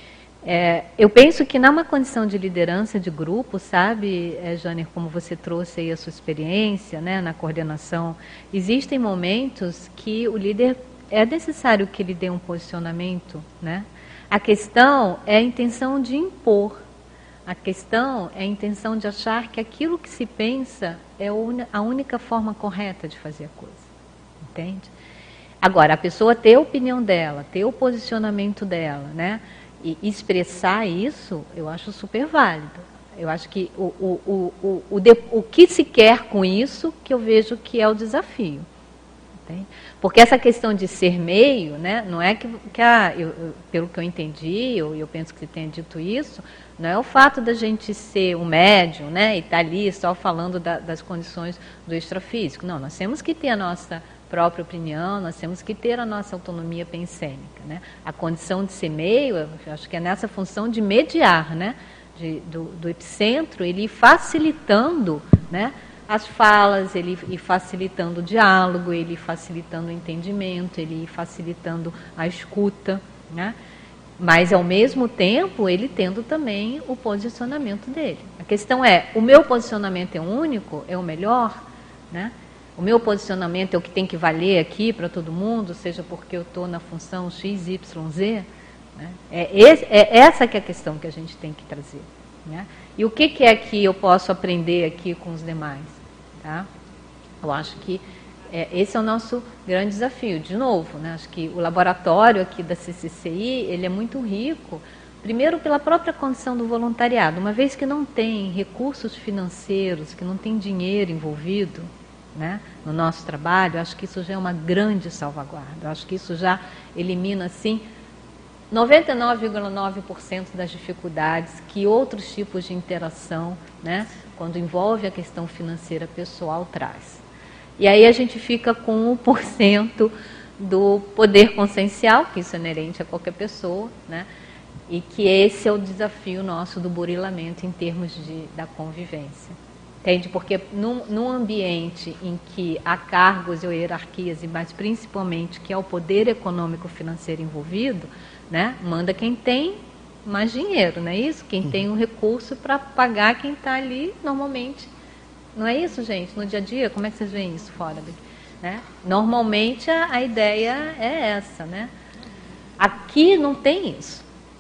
É, eu penso que numa condição de liderança de grupo, sabe, é, Jânner, como você trouxe aí a sua experiência, né, na coordenação, existem momentos que o líder é necessário que ele dê um posicionamento, né? A questão é a intenção de impor. A questão é a intenção de achar que aquilo que se pensa é a única forma correta de fazer a coisa. Entende? Agora, a pessoa ter a opinião dela, ter o posicionamento dela, né? E expressar isso, eu acho super válido. Eu acho que o, o, o, o, o, de, o que se quer com isso, que eu vejo que é o desafio. Entende? Porque essa questão de ser meio, né, não é que, que a, eu, eu, pelo que eu entendi, eu, eu penso que você tenha dito isso, não é o fato da gente ser um médium, né, e estar tá ali só falando da, das condições do extrafísico. Não, nós temos que ter a nossa própria opinião, nós temos que ter a nossa autonomia pensênica, né? A condição de ser meio, eu acho que é nessa função de mediar, né, de, do, do epicentro, ele ir facilitando, né, as falas, ele ir facilitando o diálogo, ele ir facilitando o entendimento, ele ir facilitando a escuta, né? Mas, ao mesmo tempo, ele tendo também o posicionamento dele. A questão é, o meu posicionamento é único, é o melhor, né? O meu posicionamento é o que tem que valer aqui para todo mundo, seja porque eu estou na função X, Y, Z, né? É, esse, é essa que é a questão que a gente tem que trazer, né? E o que, que é que eu posso aprender aqui com os demais? Tá? Eu acho que é, esse é o nosso grande desafio. De novo, né? Acho que o laboratório aqui da C C C I, ele é muito rico, primeiro pela própria condição do voluntariado. Uma vez que não tem recursos financeiros, que não tem dinheiro envolvido, né, no nosso trabalho, acho que isso já é uma grande salvaguarda. Acho que isso já elimina, assim, noventa e nove vírgula nove por cento das dificuldades que outros tipos de interação, né, quando envolve a questão financeira pessoal, traz. E aí a gente fica com um por cento do poder consciencial, que isso é inerente a qualquer pessoa, né, e que esse é o desafio nosso do burilamento em termos de, da convivência. Entende? Porque num, num ambiente em que há cargos ou hierarquias, e mais principalmente que é o poder econômico financeiro envolvido, né, manda quem tem mais dinheiro, não é isso? Quem uhum. tem um recurso para pagar quem está ali normalmente. Não é isso, gente? No dia a dia, como é que vocês veem isso fora daqui? Né? Normalmente a, a ideia é essa, né? Aqui não tem isso.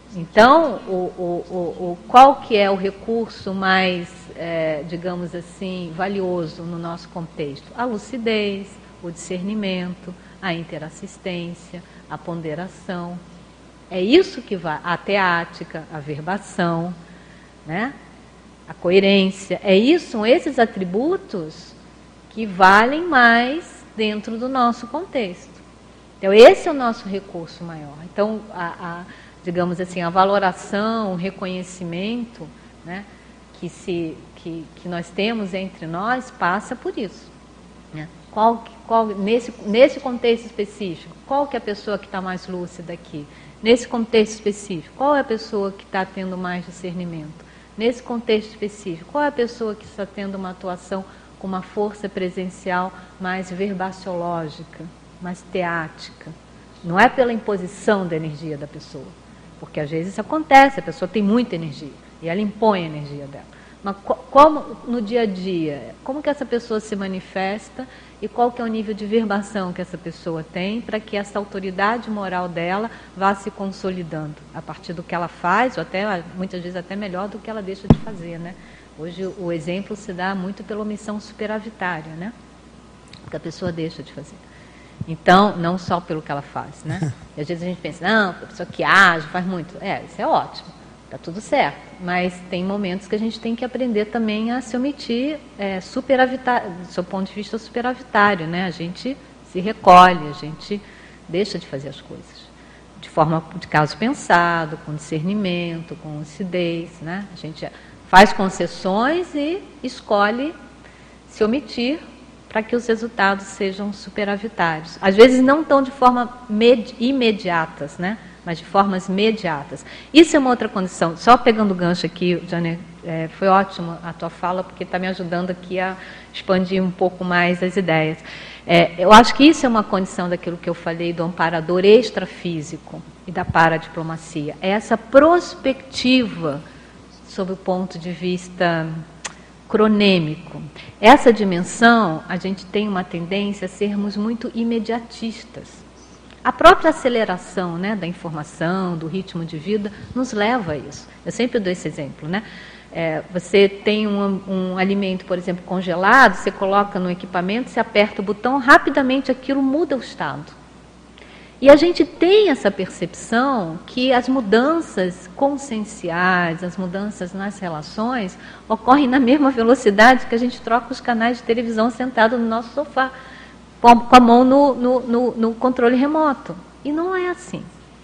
Então, o, o, o, o, qual que é o recurso mais, é, digamos assim, valioso no nosso contexto? A lucidez, o discernimento, a interassistência, a ponderação. É isso que vai, a teática, a verbação, né? A coerência. É isso, são esses atributos que valem mais dentro do nosso contexto. Então, esse é o nosso recurso maior. Então, a, a, digamos assim, a valoração, o reconhecimento, né, que, se, que, que nós temos entre nós passa por isso. Né? Qual, qual, nesse, nesse contexto específico, qual que é a pessoa que está mais lúcida aqui? Nesse contexto específico, qual é a pessoa que está tendo mais discernimento? Nesse contexto específico, qual é a pessoa que está tendo uma atuação com uma força presencial mais verbaciológica, mais teática? Não é pela imposição da energia da pessoa, porque às vezes isso acontece, a pessoa tem muita energia e ela impõe a energia dela. Mas como no dia a dia, como que essa pessoa se manifesta e qual que é o nível de verbação que essa pessoa tem para que essa autoridade moral dela vá se consolidando a partir do que ela faz, ou até muitas vezes até melhor do que ela deixa de fazer, né? Hoje o exemplo se dá muito pela omissão superavitária, né? O que a pessoa deixa de fazer. Então, não só pelo que ela faz, né? E às vezes a gente pensa, não, a pessoa que age, faz muito. É, isso é ótimo, está tudo certo. Mas tem momentos que a gente tem que aprender também a se omitir é, superavitário, do seu ponto de vista superavitário, né? A gente se recolhe, a gente deixa de fazer as coisas. De forma, de caso pensado, com discernimento, com lucidez, né? A gente faz concessões e escolhe se omitir para que os resultados sejam superavitários. Às vezes não tão de forma imediatas, né? Mas de formas mediatas. Isso é uma outra condição. Só pegando o gancho aqui, Jane, é, foi ótimo a tua fala, porque está me ajudando aqui a expandir um pouco mais as ideias. É, eu acho que isso é uma condição daquilo que eu falei do amparador extrafísico e da paradiplomacia. É essa prospectiva sob o ponto de vista cronêmico. Essa dimensão, a gente tem uma tendência a sermos muito imediatistas. A própria aceleração, né, da informação, do ritmo de vida, nos leva a isso. Eu sempre dou esse exemplo, né? É, você tem um, um alimento, por exemplo, congelado, você coloca no equipamento, você aperta o botão, rapidamente aquilo muda o estado. E a gente tem essa percepção que as mudanças conscienciais, as mudanças nas relações, ocorrem na mesma velocidade que a gente troca os canais de televisão sentado no nosso sofá, com a mão no, no, no, no controle remoto. E não é assim.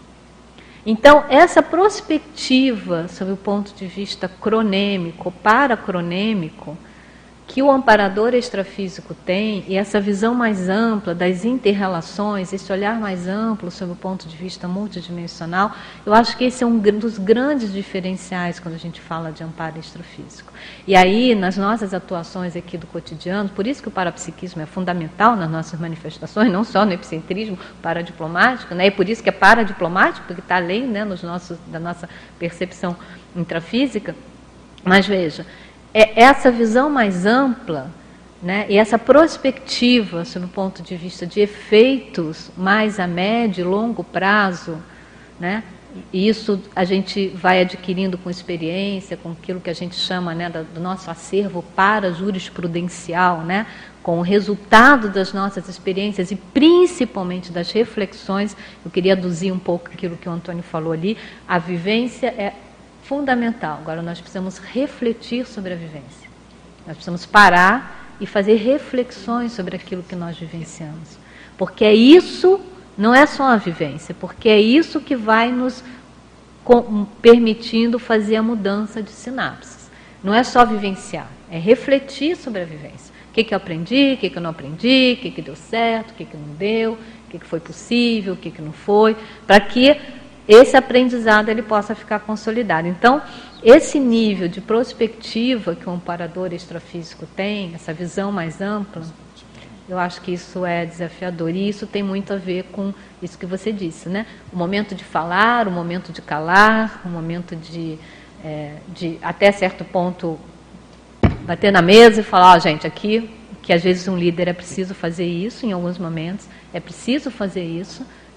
Então, essa prospectiva, sob o ponto de vista cronêmico, paracronêmico, que o amparador extrafísico tem, e essa visão mais ampla das inter-relações, esse olhar mais amplo sob o ponto de vista multidimensional, eu acho que esse é um dos grandes diferenciais quando a gente fala de amparo extrafísico. E aí, nas nossas atuações aqui do cotidiano, por isso que o parapsiquismo é fundamental nas nossas manifestações, não só no epicentrismo paradiplomático, né? E por isso que é paradiplomático, porque está além, né, nos nossos, da nossa percepção intrafísica. Mas veja, é essa visão mais ampla, né, e essa prospectiva, sob o ponto de vista de efeitos mais a médio e longo prazo, né, e isso a gente vai adquirindo com experiência, com aquilo que a gente chama, né, do nosso acervo para-jurisprudencial, né, com o resultado das nossas experiências e principalmente das reflexões. Eu queria aduzir um pouco aquilo que o Antônio falou ali. A vivência é fundamental. Agora, nós precisamos refletir sobre a vivência. Nós precisamos parar e fazer reflexões sobre aquilo que nós vivenciamos. Porque é isso, não é só a vivência, porque é isso que vai nos com, permitindo fazer a mudança de sinapses. Não é só vivenciar, é refletir sobre a vivência. O que, que eu aprendi, o que, que eu não aprendi, o que, que deu certo, o que, que não deu, o que, que foi possível, o que, que não foi, para que esse aprendizado ele possa ficar consolidado. Então, esse nível de prospectiva que o amparador extrafísico tem, essa visão mais ampla, eu acho que isso é desafiador. E isso tem muito a ver com isso que você disse, né? O momento de falar, o momento de calar, o momento de, é, de até certo ponto, bater na mesa e falar, ó, gente, aqui, que às vezes um líder é preciso fazer isso, em alguns momentos, é preciso fazer isso,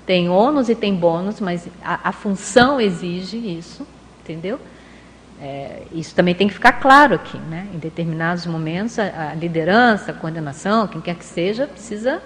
tem ônus e tem bônus, mas a, a função exige isso, entendeu? É, isso também tem que ficar claro aqui, né? Em determinados momentos, a, a liderança, a coordenação, quem quer que seja, precisa,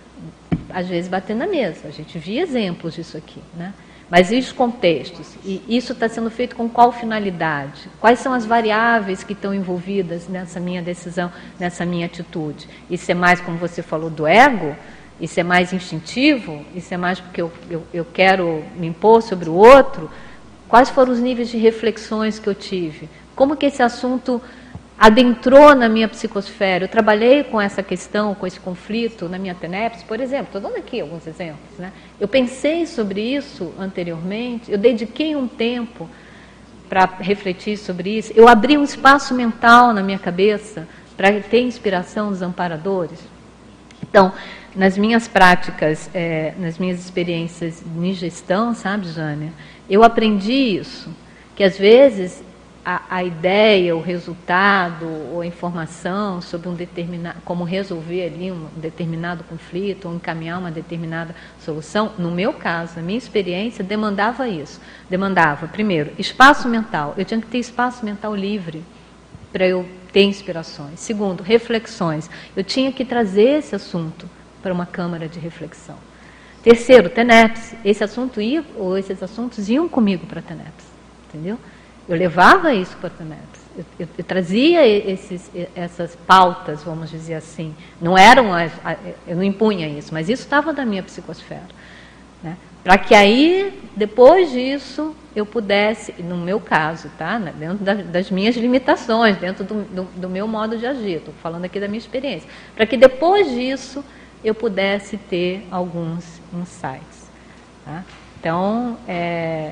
às vezes, bater na mesa. A gente via exemplos disso aqui, né? Mas e os contextos? E isso está sendo feito com qual finalidade? Quais são as variáveis que estão envolvidas nessa minha decisão, nessa minha atitude? Isso é mais, como você falou, do ego? Isso é mais instintivo? Isso é mais porque eu, eu, eu quero me impor sobre o outro? Quais foram os níveis de reflexões que eu tive? Como que esse assunto adentrou na minha psicosfera? Eu trabalhei com essa questão, com esse conflito na minha TENEPS, por exemplo. Estou dando aqui alguns exemplos, né? Eu pensei sobre isso anteriormente, eu dediquei um tempo para refletir sobre isso. Eu abri um espaço mental na minha cabeça para ter inspiração dos amparadores. Então, nas minhas práticas, é, nas minhas experiências de gestão, sabe, Jânia, eu aprendi isso, que às vezes a, a ideia, o resultado ou a informação sobre um determinado, como resolver ali um determinado conflito ou encaminhar uma determinada solução, no meu caso, na minha experiência, demandava isso. Demandava, primeiro, espaço mental. Eu tinha que ter espaço mental livre para eu ter inspirações. Segundo, reflexões. Eu tinha que trazer esse assunto para uma câmara de reflexão. Terceiro, TENEPS. Esse assunto ia, ou esses assuntos iam comigo para a TENEPS, entendeu? Eu levava isso para a TENEPS. Eu, eu, eu trazia esses, essas pautas, vamos dizer assim. Não eram, as, eu não impunha isso, mas isso estava na minha psicosfera, né? Para que aí, depois disso, eu pudesse, no meu caso, tá? Dentro das minhas limitações, dentro do, do, do meu modo de agir, estou falando aqui da minha experiência, para que depois disso eu pudesse ter alguns insights. Tá? Então, é,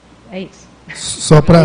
é isso. Só para...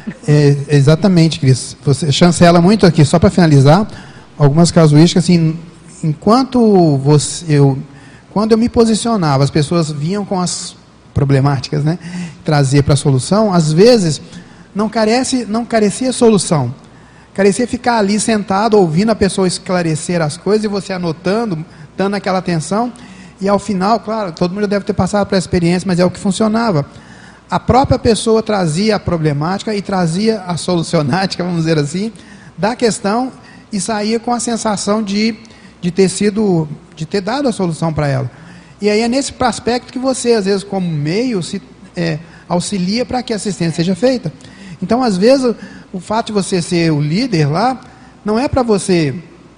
É, exatamente, Cris. Você chancela muito aqui, só para finalizar, algumas casuísticas, assim, enquanto você... Eu, quando eu me posicionava, as pessoas vinham com as problemáticas, né? Trazer para a solução, às vezes, não, carece, não carecia solução. Carecia ficar ali sentado, ouvindo a pessoa esclarecer as coisas e você anotando, dando aquela atenção, e ao final, claro, todo mundo deve ter passado por essa experiência, mas é o que funcionava. A própria pessoa trazia a problemática e trazia a solucionática, vamos dizer assim, da questão e saía com a sensação de, de ter sido, de ter dado a solução para ela. E aí é nesse aspecto que você, às vezes, como meio, se é, auxilia para que a assistência seja feita. Então, às vezes, o, o fato de você ser o líder lá, não é para você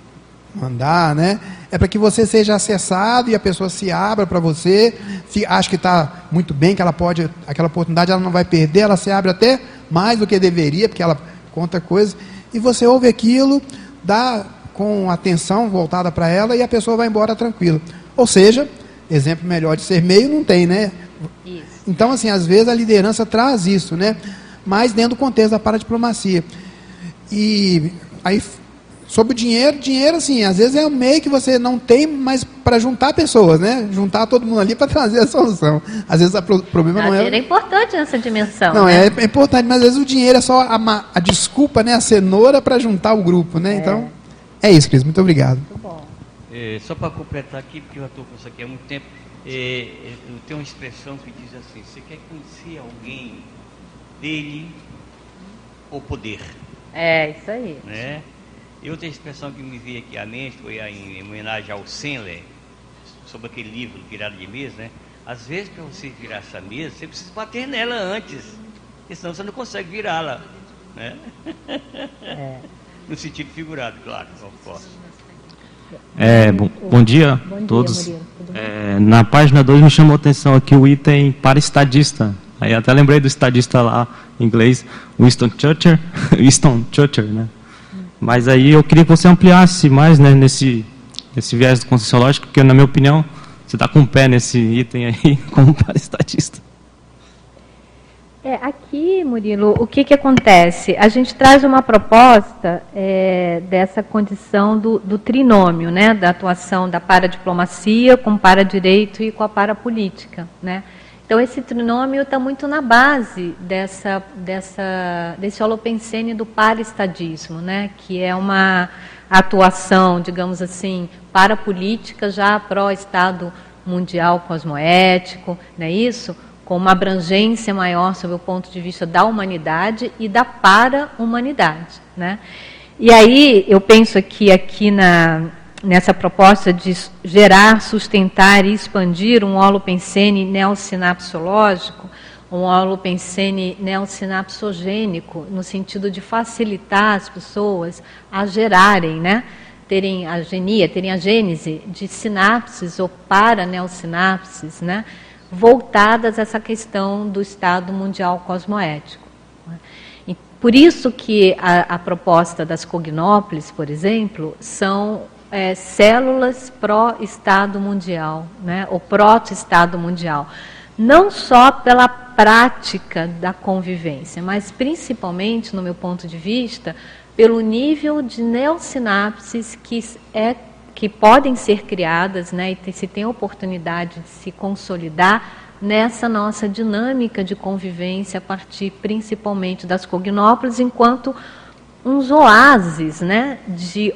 mandar, né? É para que você seja acessado e a pessoa se abra para você, se acha que está muito bem, que ela pode, aquela oportunidade ela não vai perder, ela se abre até mais do que deveria, porque ela conta coisas, e você ouve aquilo, dá com atenção voltada para ela e a pessoa vai embora tranquila. Ou seja, exemplo melhor de ser meio não tem, né? Isso. Então, assim, às vezes a liderança traz isso, né? Mas dentro do contexto da paradiplomacia. E aí, sobre o dinheiro, dinheiro, assim, às vezes é um meio que você não tem, mas para juntar pessoas, né? Juntar todo mundo ali para trazer a solução. Às vezes o problema não, não é... O dinheiro é importante nessa dimensão. Não, né? é, é importante, mas às vezes o dinheiro é só a, a desculpa, né? A cenoura para juntar o grupo, né? É. Então, é isso, Cris. Muito obrigado. Muito bom. É, só para completar aqui, porque eu já estou com isso aqui há muito tempo, é, eu tenho uma expressão que diz assim: você quer conhecer alguém dele ou poder? É, isso aí. Né? E outra expressão que me veio aqui à mente foi em homenagem ao Sandler, sobre aquele livro Virada de Mesa, né? Às vezes, para você virar essa mesa, você precisa bater nela antes, porque senão você não consegue virá-la, né? É. No sentido figurado, claro, não posso. É, bom, bom dia a todos. Dia, é, na página dois me chamou a atenção aqui o item para estadista. Aí até lembrei do estadista lá em inglês, Winston Churchill, Winston Churchill, né? Mas aí eu queria que você ampliasse mais, né, nesse, nesse viés conscienciológico, porque na minha opinião você está com o pé nesse item aí como para estadista. É, aqui, Murilo, o que, que acontece? A gente traz uma proposta é, dessa condição do, do trinômio, né, da atuação da paradiplomacia com o paradireito e com a parapolítica, né? Então, esse trinômio está muito na base dessa, dessa, desse holopensene do paraestadismo, né, que é uma atuação, digamos assim, parapolítica já pró-Estado mundial cosmoético, não é isso? Com uma abrangência maior sob o ponto de vista da humanidade e da para-humanidade, né? E aí eu penso aqui, aqui na, nessa proposta de gerar, sustentar e expandir um holopensene neossinapsológico, um holopensene neossinapsogênico, no sentido de facilitar as pessoas a gerarem, né? Terem a genia, terem a gênese de sinapses ou paraneossinapses, né? Voltadas a essa questão do estado mundial cosmoético. E por isso que a, a proposta das cognópolis, por exemplo, são é, células pró-estado mundial, né? Ou proto-estado mundial. Não só pela prática da convivência, mas principalmente, no meu ponto de vista, pelo nível de neossinapses que, é, que podem ser criadas, né, e se tem a oportunidade de se consolidar nessa nossa dinâmica de convivência a partir principalmente das cognópolis, enquanto uns oásis, né, de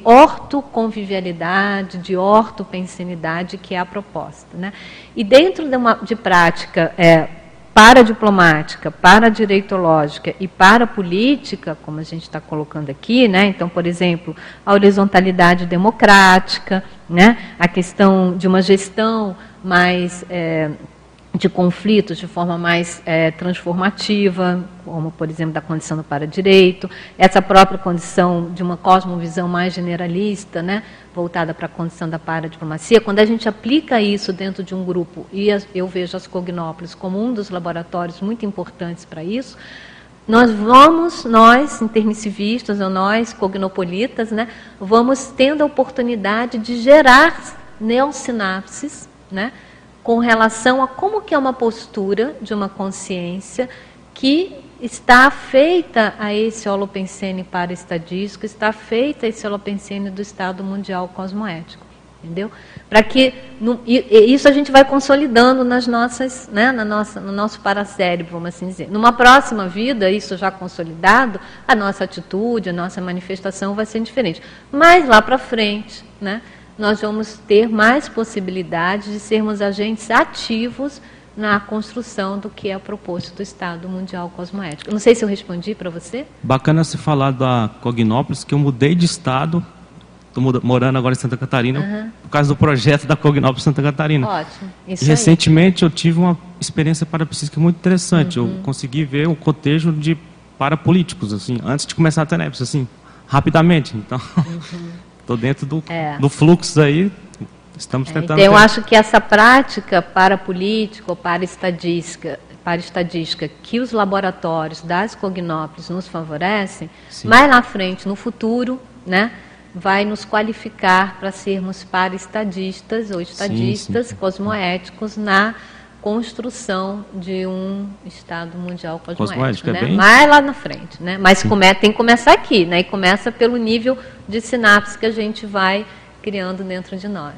ortoconvivialidade, de ortopensenidade, que é a proposta, né? E dentro de, uma, de prática é, paradiplomática, paradireitológica e parapolítica, como a gente está colocando aqui, né? Então, por exemplo, a horizontalidade democrática, né? A questão de uma gestão mais é, de conflitos de forma mais é, transformativa, como, por exemplo, da condição do paradireito, essa própria condição de uma cosmovisão mais generalista, né, voltada para a condição da paradiplomacia. Quando a gente aplica isso dentro de um grupo, e as, eu vejo as cognópolis como um dos laboratórios muito importantes para isso, nós vamos, nós, intermissivistas, ou nós, cognopolitas, né, vamos tendo a oportunidade de gerar neossinapses, né, com relação a como que é uma postura de uma consciência que está feita a esse holopensene paraestadístico, está feita a esse holopensene do estado mundial cosmoético, entendeu? Para que no, e, e isso a gente vai consolidando nas nossas, né, na nossa, no nosso paracérebro, vamos assim dizer. Numa próxima vida, isso já consolidado, a nossa atitude, a nossa manifestação vai ser diferente. Mas lá para frente, né, nós vamos ter mais possibilidades de sermos agentes ativos na construção do que é proposto do Estado Mundial Cosmoético. Não sei se eu respondi para você. Bacana você falar da Cognópolis, que eu mudei de estado, estou morando agora em Santa Catarina, uhum. por causa do projeto da Cognópolis Santa Catarina. Ótimo. Isso e recentemente aí. eu tive uma experiência parapsíquica muito interessante. Uhum. Eu consegui ver o cotejo de parapolíticos, assim, antes de começar a TENEPS, assim, rapidamente. Então... Uhum. Estou dentro do, é. do fluxo aí, estamos tentando... É, então, eu acho que essa prática parapolítica ou paraestadística, paraestadística que os laboratórios das cognópolis nos favorecem, Sim. mais na frente, no futuro, né, vai nos qualificar para sermos paraestadistas ou estadistas, sim, sim. cosmoéticos, na construção de um Estado Mundial Cosmoético, né? É bem... mais lá na frente, né? Mas come, tem que começar aqui, né? E começa pelo nível de sinapse que a gente vai criando dentro de nós.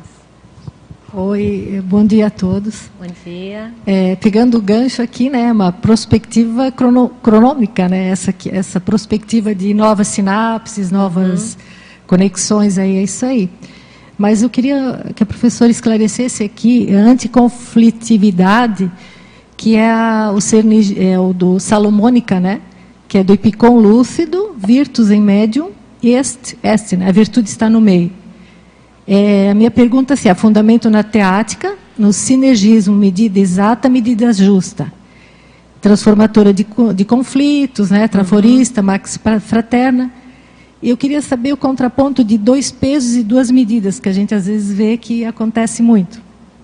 Oi, bom dia a todos. Bom dia. É, pegando o gancho aqui, né? Uma prospectiva crono, cronômica, né? Essa, essa prospectiva de novas sinapses, novas uhum. conexões, aí é isso aí. Mas eu queria que a professora esclarecesse aqui a anticonflitividade, que é a, o ser é o do Salomônica, né? Que é do Ipicon lúcido, virtus em médium, e est, est, né? A virtude está no meio. É, a minha pergunta é se há fundamento na teática, no sinergismo, medida exata, medida justa. Transformadora de, de conflitos, né? Traforista, uhum. max fraterna. E eu queria saber o contraponto de dois pesos e duas medidas, que a gente às vezes vê que acontece muito.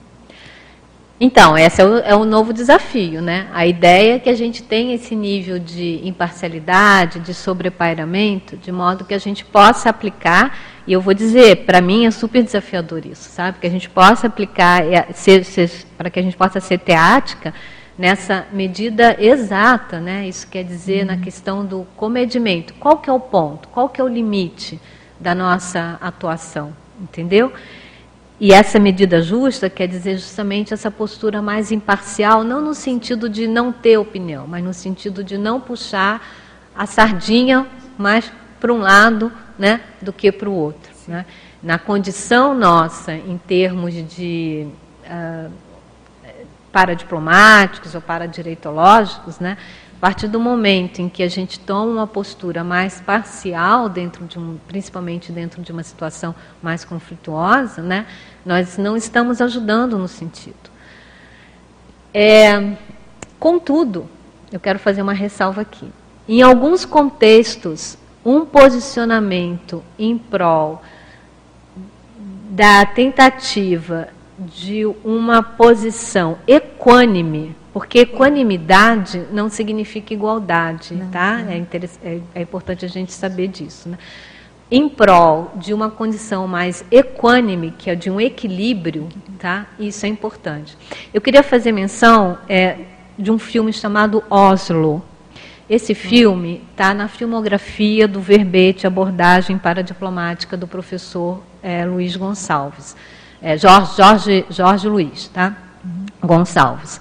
Então, esse é o, é o novo desafio, né? A ideia é que a gente tenha esse nível de imparcialidade, de sobrepairamento, de modo que a gente possa aplicar, e eu vou dizer, para mim é super desafiador isso, sabe? Que a gente possa aplicar, ser, ser, para que a gente possa ser teática, nessa medida exata, né? Isso quer dizer uhum. na questão do comedimento. Qual que é o ponto? Qual que é o limite da nossa atuação? Entendeu? E essa medida justa quer dizer justamente essa postura mais imparcial, não no sentido de não ter opinião, mas no sentido de não puxar a sardinha mais para um lado, né, do que para o outro. Né? Na condição nossa, em termos de uh, paradiplomáticos ou paradireitológicos, né? A partir do momento em que a gente toma uma postura mais parcial, dentro de um, principalmente dentro de uma situação mais conflituosa, né, nós não estamos ajudando no sentido. É, contudo, eu quero fazer uma ressalva aqui. Em alguns contextos, um posicionamento em prol da tentativa de uma posição equânime, porque equanimidade não significa igualdade, não, tá? Não. É, é, é importante a gente saber disso, né? Em prol de uma condição mais equânime, que é de um equilíbrio, tá? Isso é importante. Eu queria fazer menção é, de um filme chamado Oslo. Esse filme está na filmografia do verbete Abordagem Paradiplomática do professor é, Luiz Gonçalves. É, Jorge, Jorge, Jorge Luiz, tá? Uhum. Gonçalves.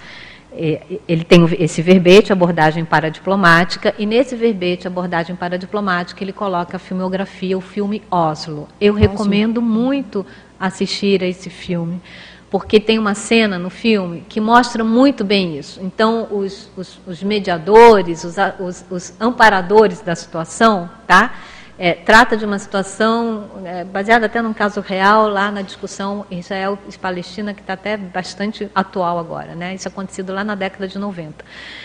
Ele tem esse verbete, abordagem paradiplomática, e nesse verbete, abordagem paradiplomática, ele coloca a filmografia, o filme Oslo. Eu Oslo. recomendo muito assistir a esse filme, porque tem uma cena no filme que mostra muito bem isso. Então, os, os, os mediadores, os, os, os amparadores da situação, tá? É, trata de uma situação é, baseada até num caso real lá na discussão Israel e Palestina, que está até bastante atual agora, né? Isso acontecido lá na década de noventa.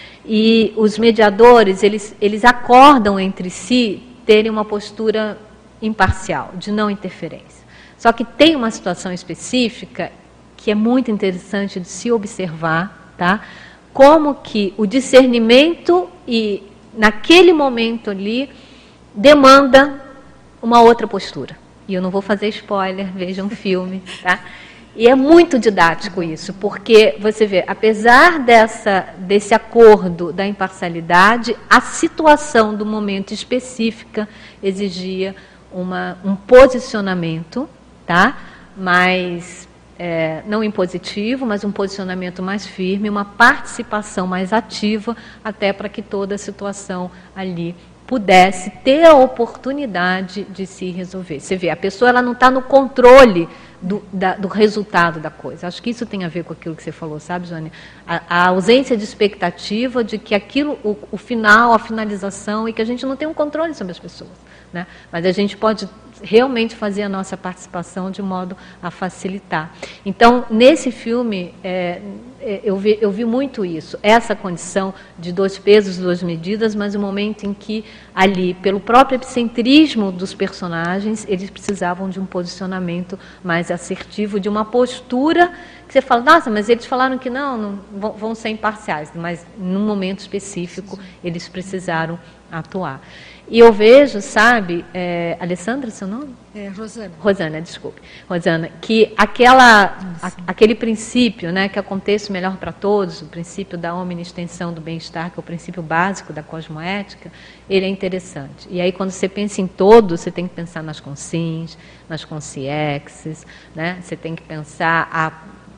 E os mediadores, eles, eles acordam entre si terem uma postura imparcial, de não interferência. Só que tem uma situação específica que é muito interessante de se observar, tá? Como que o discernimento e, naquele momento ali, demanda uma outra postura. E eu não vou fazer spoiler, vejam um filme, tá? E é muito didático isso, porque você vê, apesar dessa, desse acordo da imparcialidade, a situação do momento específica exigia uma, um posicionamento, tá? Mais, é, não impositivo, mas um posicionamento mais firme, uma participação mais ativa, até para que toda a situação ali pudesse ter a oportunidade de se resolver. Você vê, a pessoa ela não está no controle do, da, do resultado da coisa. Acho que isso tem a ver com aquilo que você falou, sabe, Jônia? A, a ausência de expectativa de que aquilo, o, o final, a finalização, e que a gente não tem um controle sobre as pessoas, né? Mas a gente pode realmente fazer a nossa participação de modo a facilitar. Então, nesse filme, é, eu, vi, eu vi muito isso, essa condição de dois pesos, duas medidas, mas o momento em que ali, pelo próprio epicentrismo dos personagens, eles precisavam de um posicionamento mais assertivo, de uma postura que você fala, nossa, mas eles falaram que não, não vão, vão ser imparciais, mas num momento específico eles precisaram atuar. E eu vejo, sabe, é, Alessandra, seu nome? É, Rosana. Rosana, desculpe. Rosana, que aquela, a, aquele princípio, né, que aconteça o melhor para todos, o princípio da omni-extensão do bem-estar, que é o princípio básico da cosmoética, ele é interessante. E aí, quando você pensa em todo, você tem que pensar nas consins, nas consciexes, né? Você tem que pensar a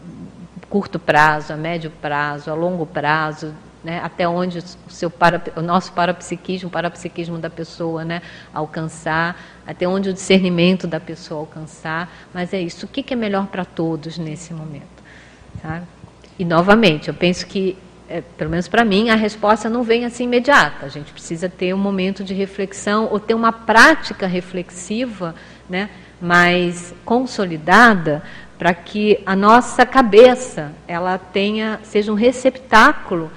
curto prazo, a médio prazo, a longo prazo, né, até onde o, seu para, o nosso parapsiquismo, o parapsiquismo da pessoa, né, alcançar, até onde o discernimento da pessoa alcançar, mas é isso, o que é melhor para todos nesse momento, sabe? E, novamente, eu penso que, é, pelo menos para mim, a resposta não vem assim imediata, a gente precisa ter um momento de reflexão, ou ter uma prática reflexiva, né, mais consolidada, para que a nossa cabeça ela tenha, seja um receptáculo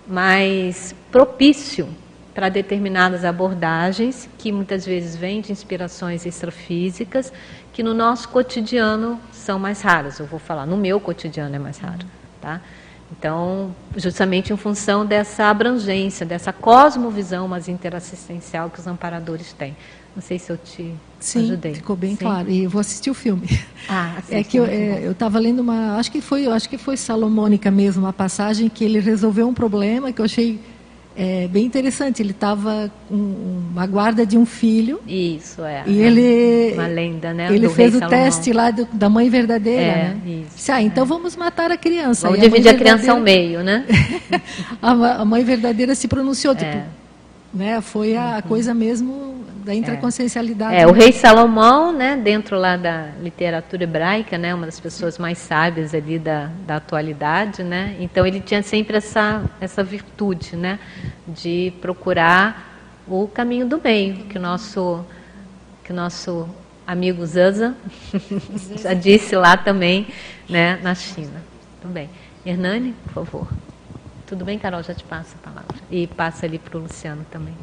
mais propício para determinadas abordagens, que muitas vezes vêm de inspirações extrafísicas, que no nosso cotidiano são mais raras. Eu vou falar, no meu cotidiano é mais raro. Tá? Então, justamente em função dessa abrangência, dessa cosmovisão mais interassistencial que os amparadores têm. Não sei se eu te Sim, ajudei. Ficou bem Sim. claro. E eu vou assistir o filme. Ah, assiste, é que eu é, estava lendo uma, acho que foi, acho que foi Salomônica mesmo, uma passagem que ele resolveu um problema que eu achei é, bem interessante. Ele estava com uma guarda de um filho. Isso é. E ele uma lenda, né? Ele do fez rei o Salomão. teste lá do, da mãe verdadeira, é, né? Isso, Disse, ah, então é. vamos matar a criança. Vamos e dividir a, a criança ao meio, né? a, a mãe verdadeira se pronunciou, tipo, É. né? Foi a uhum. coisa mesmo da intraconsciencialidade. É, o rei Salomão, né, dentro lá da literatura hebraica, né, uma das pessoas mais sábias ali da, da atualidade, né, então ele tinha sempre essa, essa virtude, né, de procurar o caminho do meio, que o nosso, que o nosso amigo Zaza já disse lá também, né, na China. Tudo bem. Hernani, por favor. Tudo bem, Carol? Já te passo a palavra. E passa ali para o Luciano também.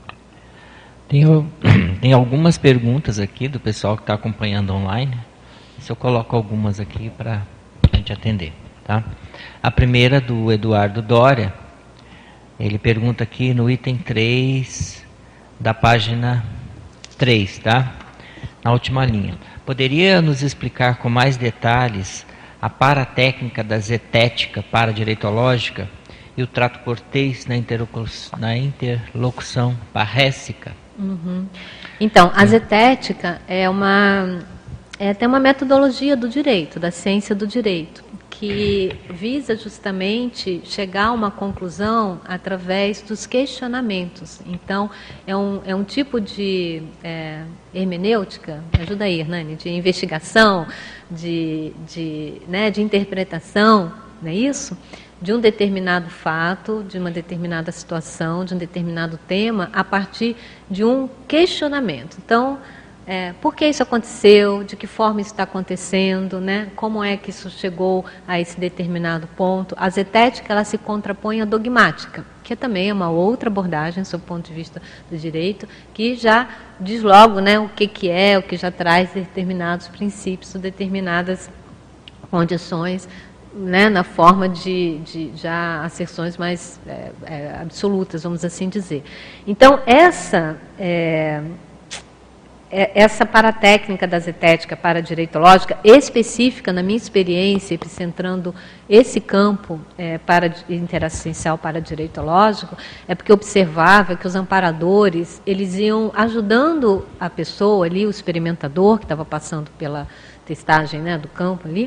Tem, tem algumas perguntas aqui do pessoal que está acompanhando online. Se eu coloco algumas aqui para a gente atender. Tá? A primeira do Eduardo Dória. Ele pergunta aqui no item três da página três, tá? Na última linha. Poderia nos explicar com mais detalhes a paratécnica da zetética paradireitológica e o trato cortês na interlocução, na interlocução parrésica? Uhum. Então, a zetética é uma é até uma metodologia do direito, da ciência do direito, que visa justamente chegar a uma conclusão através dos questionamentos. Então, é um, é um tipo de é, hermenêutica, me ajuda aí, Hernani, de investigação, de, de, né, de interpretação, não é isso? De um determinado fato, de uma determinada situação, de um determinado tema, a partir de um questionamento. Então, é, por que isso aconteceu, de que forma isso está acontecendo, né? Como é que isso chegou a esse determinado ponto. A zetética, ela se contrapõe à dogmática, que também é uma outra abordagem, sob o ponto de vista do direito, que já diz logo, né, o que, que é, o que já traz determinados princípios, determinadas condições, né, na forma de, de já asserções mais é, é, absolutas, vamos assim dizer. Então, essa, é, essa paratécnica da zetética paradireitológica, específica, na minha experiência, epicentrando esse campo é, para, interassistencial paradireitológico, é porque eu observava que os amparadores, eles iam ajudando a pessoa ali, o experimentador, que estava passando pela testagem, né, do campo ali,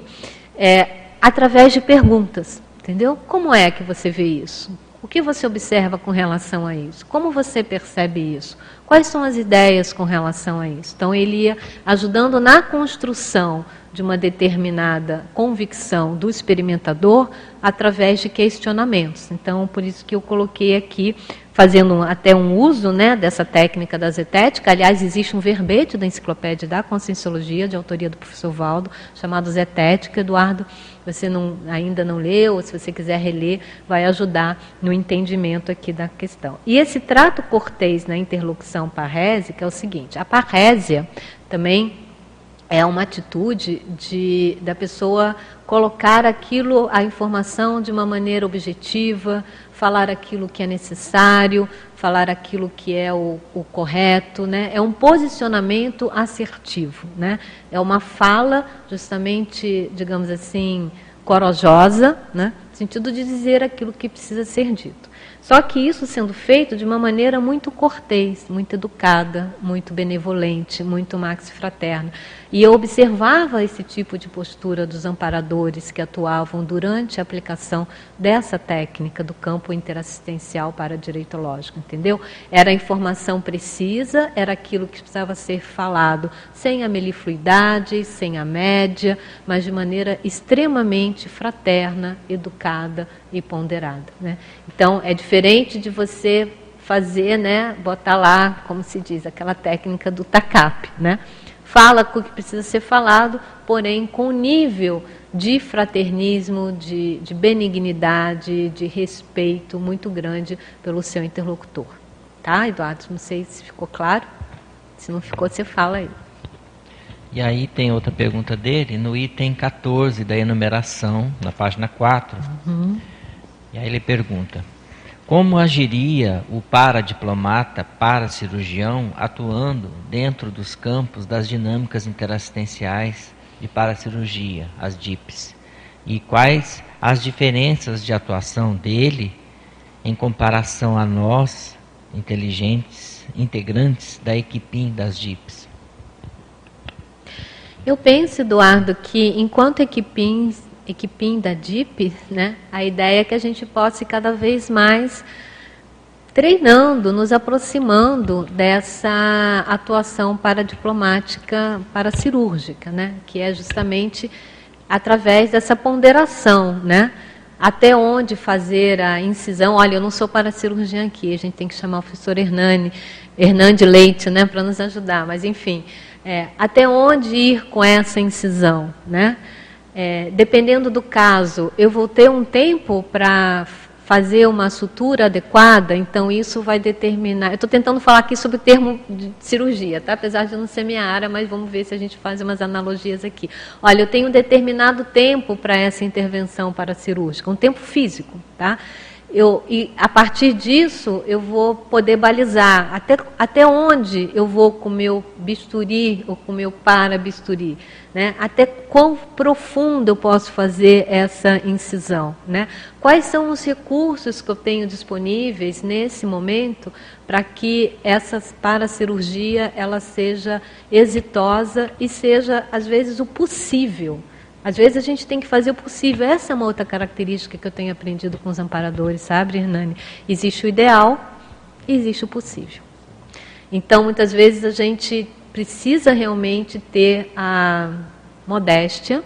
é, através de perguntas, entendeu? Como é que você vê isso? O que você observa com relação a isso? Como você percebe isso? Quais são as ideias com relação a isso? Então, ele ia ajudando na construção de uma determinada convicção do experimentador através de questionamentos. Então, por isso que eu coloquei aqui, fazendo até um uso, né, dessa técnica da zetética. Aliás, existe um verbete da Enciclopédia da Conscienciologia, de autoria do professor Valdo, chamado Zetética. Eduardo, você não, ainda não leu, ou se você quiser reler, vai ajudar no entendimento aqui da questão. E esse trato cortês na interlocução parrésica é o seguinte: a parrésia também é uma atitude de, da pessoa colocar aquilo, a informação, de uma maneira objetiva, falar aquilo que é necessário, falar aquilo que é o, o correto, né? É um posicionamento assertivo, né? É uma fala justamente, digamos assim, corajosa, né? No sentido de dizer aquilo que precisa ser dito. Só que isso sendo feito de uma maneira muito cortês, muito educada, muito benevolente, muito maxi-fraterna. E eu observava esse tipo de postura dos amparadores que atuavam durante a aplicação dessa técnica do campo interassistencial paradireitológico, entendeu? Era a informação precisa, era aquilo que precisava ser falado sem a melifluidade, sem a média, mas de maneira extremamente fraterna, educada e ponderada, né? Então, é diferente de você fazer, né, botar lá, como se diz, aquela técnica do TACAP, né? Fala o que precisa ser falado, porém com nível de fraternismo, de, de benignidade, de respeito muito grande pelo seu interlocutor. Tá, Eduardo? Não sei se ficou claro. Se não ficou, você fala aí. E aí tem outra pergunta dele, no item quatorze da enumeração, na página quatro. Uhum. E aí ele pergunta: como agiria o paradiplomata, paracirurgião, atuando dentro dos campos das dinâmicas interassistenciais de paracirurgia, as D I Ps? E quais as diferenças de atuação dele em comparação a nós, inteligentes, integrantes da equipim das D I Ps? Eu penso, Eduardo, que enquanto equipim equipim da D I P, né, a ideia é que a gente possa cada vez mais treinando, nos aproximando dessa atuação paradiplomática paracirúrgica, né? Que é justamente através dessa ponderação, né? Até onde fazer a incisão. Olha, eu não sou paracirurgiã aqui, a gente tem que chamar o professor Hernani, Hernande Leite, né, para nos ajudar, mas enfim, é, até onde ir com essa incisão, né? É, dependendo do caso, eu vou ter um tempo para fazer uma sutura adequada, então isso vai determinar... Eu estou tentando falar aqui sobre o termo de cirurgia, tá? Apesar de não ser minha área, mas vamos ver se a gente faz umas analogias aqui. Olha, eu tenho um determinado tempo para essa intervenção paracirúrgica, um tempo físico, tá? Eu, e a partir disso, eu vou poder balizar até, até onde eu vou com o meu bisturi ou com o meu para-bisturi, né? Até quão profundo eu posso fazer essa incisão, né? Quais são os recursos que eu tenho disponíveis nesse momento para que essa paracirurgia ela seja exitosa e seja, às vezes, o possível. Às vezes a gente tem que fazer o possível. Essa é uma outra característica que eu tenho aprendido com os amparadores, sabe, Hernani? Existe o ideal e existe o possível. Então, muitas vezes a gente precisa realmente ter a modéstia,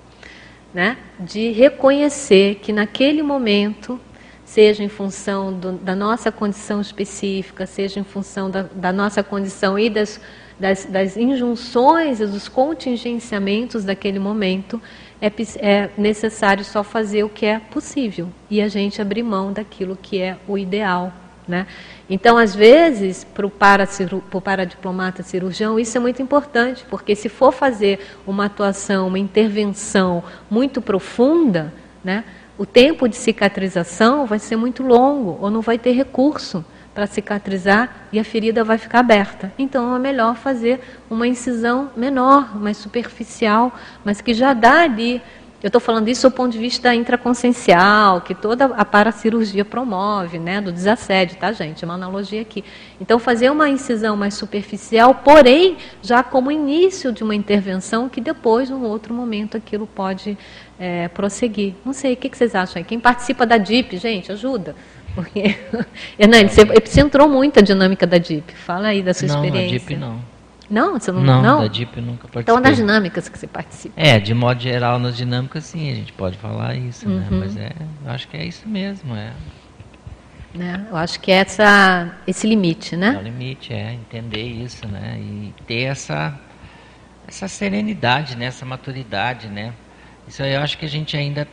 né, de reconhecer que naquele momento, seja em função do, da nossa condição específica, seja em função da, da nossa condição e das... Das, das injunções e dos contingenciamentos daquele momento, é, é necessário só fazer o que é possível e a gente abrir mão daquilo que é o ideal, né? Então, às vezes, para o paradiplomata cirurgião, isso é muito importante, porque se for fazer uma atuação, uma intervenção muito profunda, né, o tempo de cicatrização vai ser muito longo ou não vai ter recurso para cicatrizar e a ferida vai ficar aberta. Então é melhor fazer uma incisão menor, mais superficial, mas que já dá ali... Eu estou falando isso do ponto de vista intraconsciencial, que toda a paracirurgia promove, né, do desassédio, tá, gente? É uma analogia aqui. Então fazer uma incisão mais superficial, porém já como início de uma intervenção que depois, num outro momento, aquilo pode é, prosseguir. Não sei, o que vocês acham aí? Quem participa da D I P, gente, ajuda. Porque, Hernani, você, você entrou muito a dinâmica da D I P. Fala aí da sua não, experiência. Não, da D I P não. Não? Você não, não, não? da D I P eu nunca participei. Então, das dinâmicas que você participa. É, de modo geral, nas dinâmicas, sim, a gente pode falar isso, uhum. né? Mas é, eu acho que é isso mesmo, é. Né? Eu acho que é essa, esse limite, né? É o limite, é entender isso, né? E ter essa, essa serenidade, né? Essa maturidade, né? Isso aí eu acho que a gente ainda...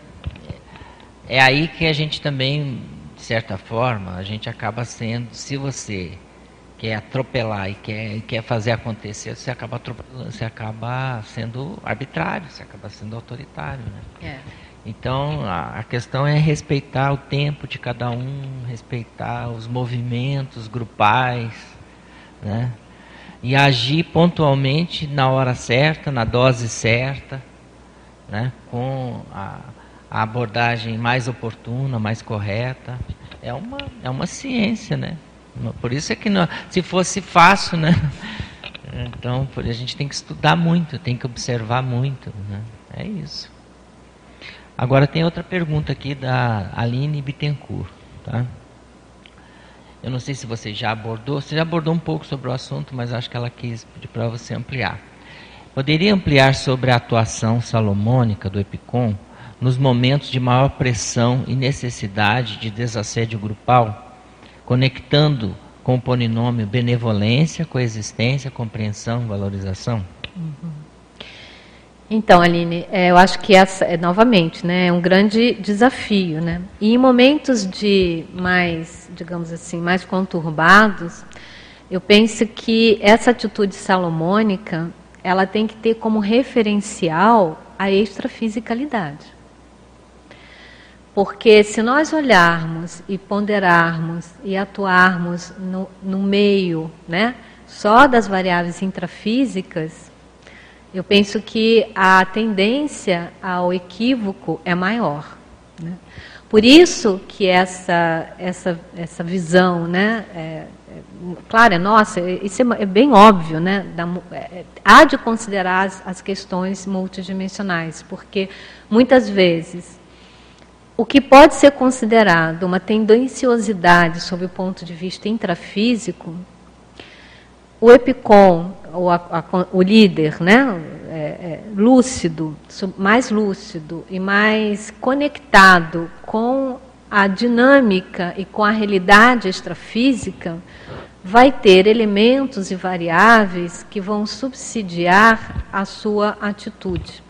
É aí que a gente também... De certa forma, a gente acaba sendo, se você quer atropelar e quer, quer fazer acontecer, você acaba atropelando, você acaba sendo arbitrário, você acaba sendo autoritário, né? É. Então, a, a questão é respeitar o tempo de cada um, respeitar os movimentos grupais, né? E agir pontualmente na hora certa, na dose certa, né? Com a... a abordagem mais oportuna, mais correta, é uma, é uma ciência, né? Por isso é que não, se fosse fácil, né? Então, a gente tem que estudar muito, tem que observar muito, né? É isso. Agora tem outra pergunta aqui da Aline Bittencourt, tá? Eu não sei se você já abordou, você já abordou um pouco sobre o assunto, mas acho que ela quis pedir para você ampliar. Poderia ampliar sobre a atuação salomônica do EPICOM nos momentos de maior pressão e necessidade de desassédio grupal, conectando com o polinômio benevolência, coexistência, compreensão, valorização? Uhum. Então, Aline, é, eu acho que essa, é, novamente, né, é um grande desafio, né? E em momentos de mais, digamos assim, mais conturbados, eu penso que essa atitude salomônica, ela tem que ter como referencial a extrafisicalidade. Porque se nós olharmos e ponderarmos e atuarmos no, no meio, né, só das variáveis intrafísicas, eu penso que a tendência ao equívoco é maior, né? Por isso que essa, essa, essa visão, né, é, é, claro, é nossa, isso é, é bem óbvio, né, da, é, há de considerar as, as questões multidimensionais, porque muitas vezes o que pode ser considerado uma tendenciosidade sob o ponto de vista intrafísico, o EPICOM, o, a, a, o líder, né, é, é, lúcido, mais lúcido e mais conectado com a dinâmica e com a realidade extrafísica, vai ter elementos e variáveis que vão subsidiar a sua atitude.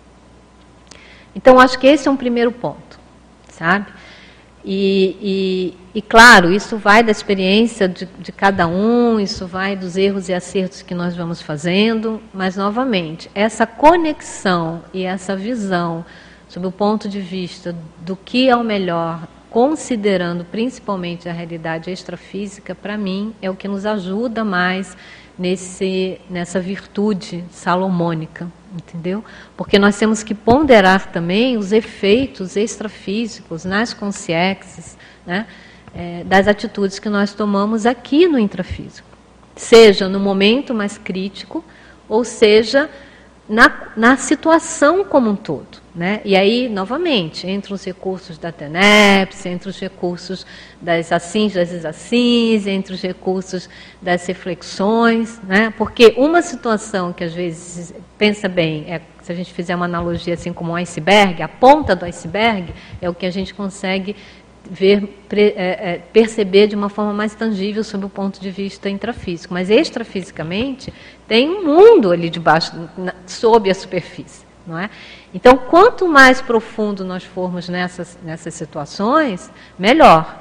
Então, acho que esse é um primeiro ponto, sabe? E, e, e claro, isso vai da experiência de, de cada um, isso vai dos erros e acertos que nós vamos fazendo, mas, novamente, essa conexão e essa visão sob o ponto de vista do que é o melhor, considerando principalmente a realidade extrafísica, para mim, é o que nos ajuda mais nesse, nessa virtude salomônica, entendeu? Porque nós temos que ponderar também os efeitos extrafísicos nas consciências, né, é, das atitudes que nós tomamos aqui no intrafísico, seja no momento mais crítico, ou seja, na, na situação como um todo. Né? E aí, novamente, entre os recursos da TENEPS, entre os recursos das assins, das isassins, entre os recursos das reflexões, né? Porque uma situação que às vezes, pensa bem, é, se a gente fizer uma analogia assim como um iceberg, a ponta do iceberg é o que a gente consegue ver, pre, é, é, perceber de uma forma mais tangível sob o ponto de vista intrafísico. Mas extrafisicamente tem um mundo ali debaixo, na, sob a superfície. Não é? Então, quanto mais profundo nós formos nessas, nessas situações, melhor.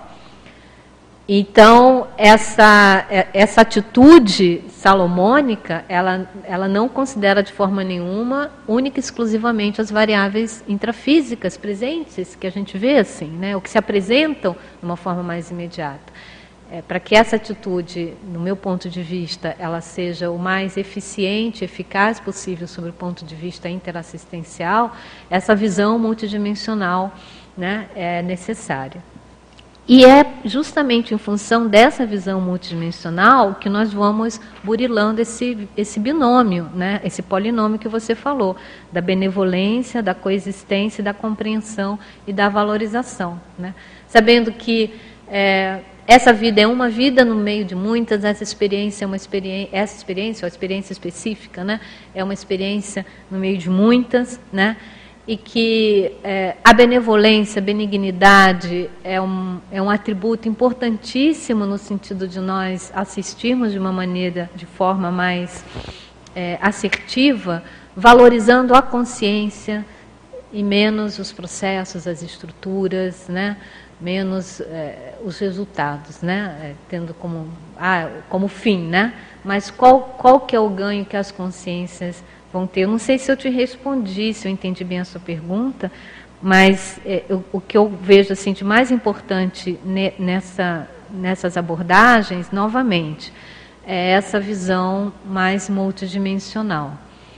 Então, essa, essa atitude salomônica, ela, ela não considera de forma nenhuma, única e exclusivamente, as variáveis intrafísicas presentes, que a gente vê assim, né? O que se apresentam de uma forma mais imediata. É, para que essa atitude, no meu ponto de vista, ela seja o mais eficiente, eficaz possível sob o ponto de vista interassistencial, essa visão multidimensional, né, é necessária. E é justamente em função dessa visão multidimensional que nós vamos burilando esse, esse binômio, né, esse polinômio que você falou, da benevolência, da coexistência, da compreensão e da valorização. Né? Sabendo que é, essa vida é uma vida no meio de muitas, essa experiência é uma experiência, essa experiência, ou a experiência específica, né, é uma experiência no meio de muitas, né, e que é, a benevolência, a benignidade é um, é um atributo importantíssimo no sentido de nós assistirmos de uma maneira, de forma mais é, assertiva, valorizando a consciência e menos os processos, as estruturas, né, menos é, os resultados, né, é, tendo como, ah, como fim, né, mas qual, qual que é o ganho que as consciências vão ter? Eu não sei se eu te respondi, se eu entendi bem a sua pergunta, mas é, eu, o que eu vejo assim, de mais importante ne, nessa, nessas abordagens, novamente, é essa visão mais multidimensional.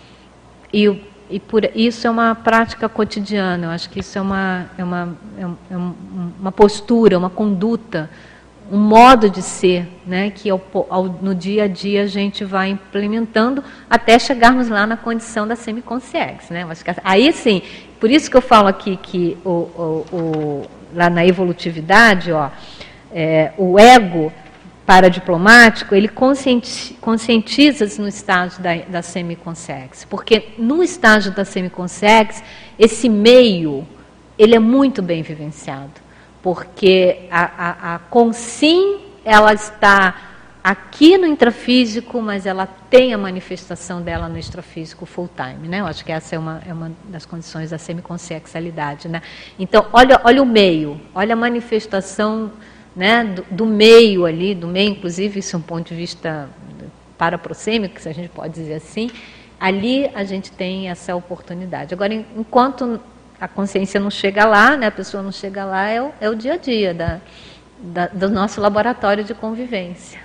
E o E por isso é uma prática cotidiana, eu acho que isso é uma, é uma, é uma postura, uma conduta, um modo de ser, né, que ao, ao, no dia a dia a gente vai implementando até chegarmos lá na condição da semiconsciência. Né? Aí sim, por isso que eu falo aqui que o, o, o, lá na evolutividade, ó, é, o ego paradiplomático, ele conscientiza-se no estágio da, da semiconsciência, porque no estágio da semiconsciência, esse meio, ele é muito bem vivenciado, porque a, a, a consim, ela está aqui no intrafísico, mas ela tem a manifestação dela no extrafísico full time, né? Eu acho que essa é uma, é uma das condições da semiconsciexualidade, né? Então, olha, olha o meio, olha a manifestação, né, do, do meio ali, do meio, inclusive, isso é um ponto de vista paraprocêmico, se a gente pode dizer assim, ali a gente tem essa oportunidade. Agora, enquanto a consciência não chega lá, né, a pessoa não chega lá, é o, é o dia a dia da, da, do nosso laboratório de convivência.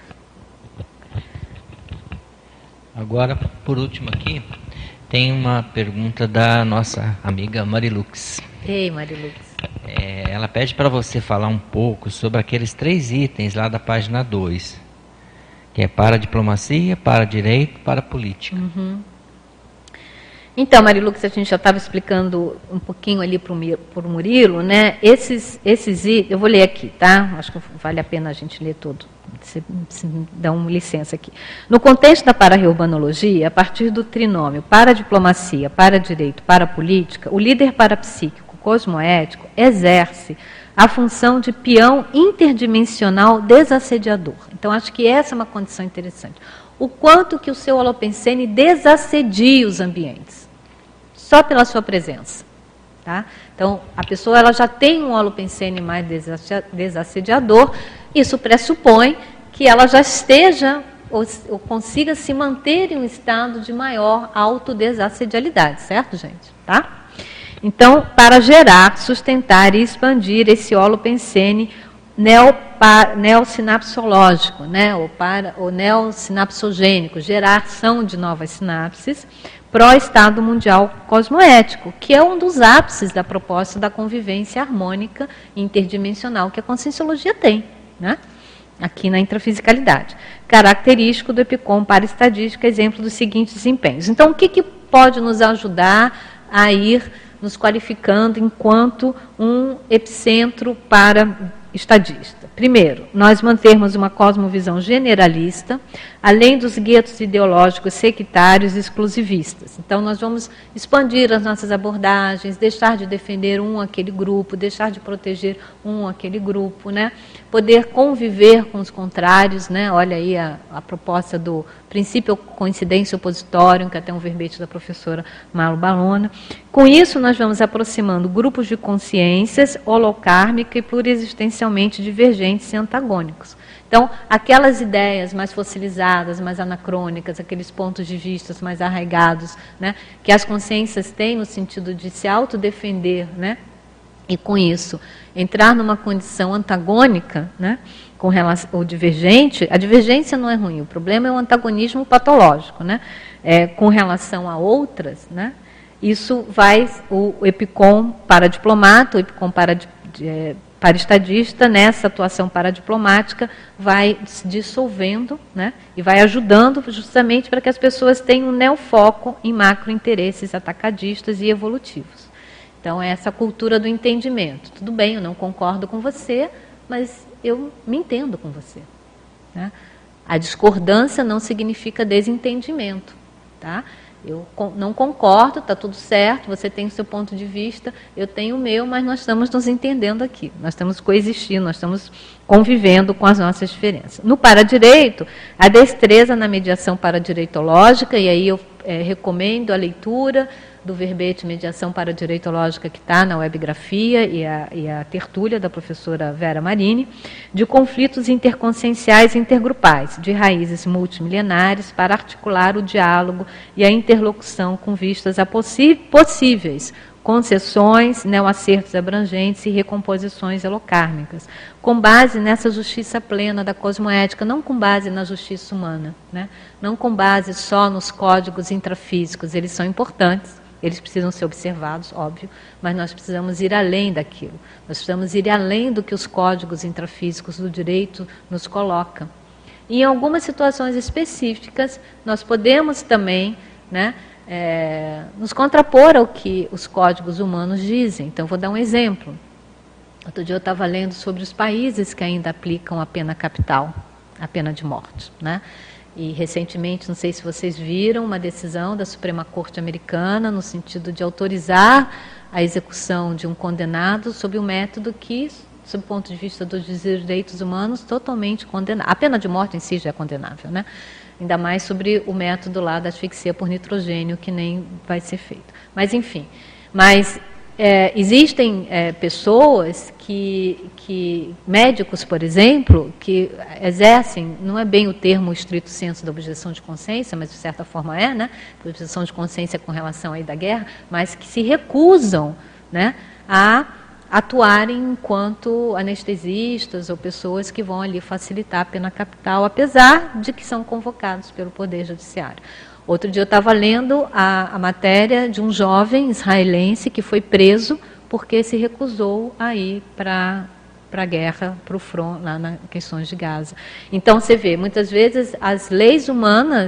Agora, por último aqui, tem uma pergunta da nossa amiga Marilux. Ei, Marilux. É, ela pede para você falar um pouco sobre aqueles três itens lá da página dois, que é para a diplomacia, para direito, para a política. Uhum. Então, Marilu, que a gente já estava explicando um pouquinho ali para o Murilo, né? Esses, esses, eu vou ler aqui, tá? Acho que vale a pena a gente ler tudo. Se, se dá uma licença aqui. No contexto da para-reurbanologia, a partir do trinômio para-diplomacia, para-direito, para-política, o líder parapsíquico cosmoético exerce a função de peão interdimensional desassediador. Então, acho que essa é uma condição interessante. O quanto que o seu holopensene desassedia os ambientes, só pela sua presença. Tá? Então, a pessoa ela já tem um holopensene mais desassediador, isso pressupõe que ela já esteja ou, ou consiga se manter em um estado de maior autodesassedialidade, certo, gente? Tá? Então, para gerar, sustentar e expandir esse holopensene neossinapsológico, né, ou, para, ou neossinapsogênico, geração de novas sinapses, pró-estado mundial cosmoético, que é um dos ápices da proposta da convivência harmônica interdimensional que a conscienciologia tem, né, aqui na intrafisicalidade. Característico do EPICOM para estadística, exemplo dos seguintes desempenhos. Então, o que, que pode nos ajudar a ir nos qualificando enquanto um epicentro para estadista? Primeiro, nós mantermos uma cosmovisão generalista, além dos guetos ideológicos sectários e exclusivistas. Então, nós vamos expandir as nossas abordagens, deixar de defender um aquele grupo, deixar de proteger um aquele grupo, né? Poder conviver com os contrários, né? Olha aí a, a proposta do princípio coincidência opositório, que até um verbete da professora Malu Balona. Com isso, nós vamos aproximando grupos de consciências holocármica e pluriexistencialmente divergentes e antagônicos. Então, aquelas ideias mais fossilizadas, mais anacrônicas, aqueles pontos de vista mais arraigados, né, que as consciências têm no sentido de se autodefender, né, e com isso entrar numa condição antagônica, né, com relação ao divergente. A divergência não é ruim, o problema é o antagonismo patológico, né, é, com relação a outras, né, isso vai, o, o EPICOM para diplomata, o EPICOM para de, de, para estadista, nessa atuação paradiplomática, vai se dissolvendo, né, e vai ajudando justamente para que as pessoas tenham um neofoco em macrointeresses atacadistas e evolutivos. Então, é essa cultura do entendimento. Tudo bem, eu não concordo com você, mas eu me entendo com você. Né? A discordância não significa desentendimento. Tá? Eu não concordo, está tudo certo, você tem o seu ponto de vista, eu tenho o meu, mas nós estamos nos entendendo aqui, nós estamos coexistindo, nós estamos convivendo com as nossas diferenças. No paradireito, a destreza na mediação paradireitológica, e aí eu é, recomendo a leitura do verbete Mediação Paradireitológica, que está na webgrafia, e a, e a tertúlia da professora Vera Marini, de conflitos interconscienciais e intergrupais, de raízes multimilenares, para articular o diálogo e a interlocução com vistas a possíveis concessões, neoacertos abrangentes e recomposições holocármicas, com base nessa justiça plena da cosmoética, não com base na justiça humana, né? Não com base só nos códigos intrafísicos, eles são importantes, eles precisam ser observados, óbvio, mas nós precisamos ir além daquilo. Nós precisamos ir além do que os códigos intrafísicos do direito nos colocam. E em algumas situações específicas, nós podemos também, né, é, nos contrapor ao que os códigos humanos dizem. Então, vou dar um exemplo. Outro dia eu estava lendo sobre os países que ainda aplicam a pena capital, a pena de morte, né? E, recentemente, não sei se vocês viram, uma decisão da Suprema Corte Americana no sentido de autorizar a execução de um condenado sob um método que, sob o ponto de vista dos direitos humanos, totalmente condenável. A pena de morte em si já é condenável, né? Ainda mais sobre o método lá da asfixia por nitrogênio, que nem vai ser feito. Mas, enfim, mas... É, existem é, pessoas que, que, médicos, por exemplo, que exercem, não é bem o termo estrito senso da objeção de consciência, mas de certa forma é, né? Objeção de consciência com relação aí da guerra, mas que se recusam, né, a atuarem enquanto anestesistas ou pessoas que vão ali facilitar a pena capital, apesar de que são convocados pelo Poder Judiciário. Outro dia eu estava lendo a, a matéria de um jovem israelense que foi preso porque se recusou a ir para a guerra, para o front, lá nas questões de Gaza. Então, você vê, muitas vezes as leis humanas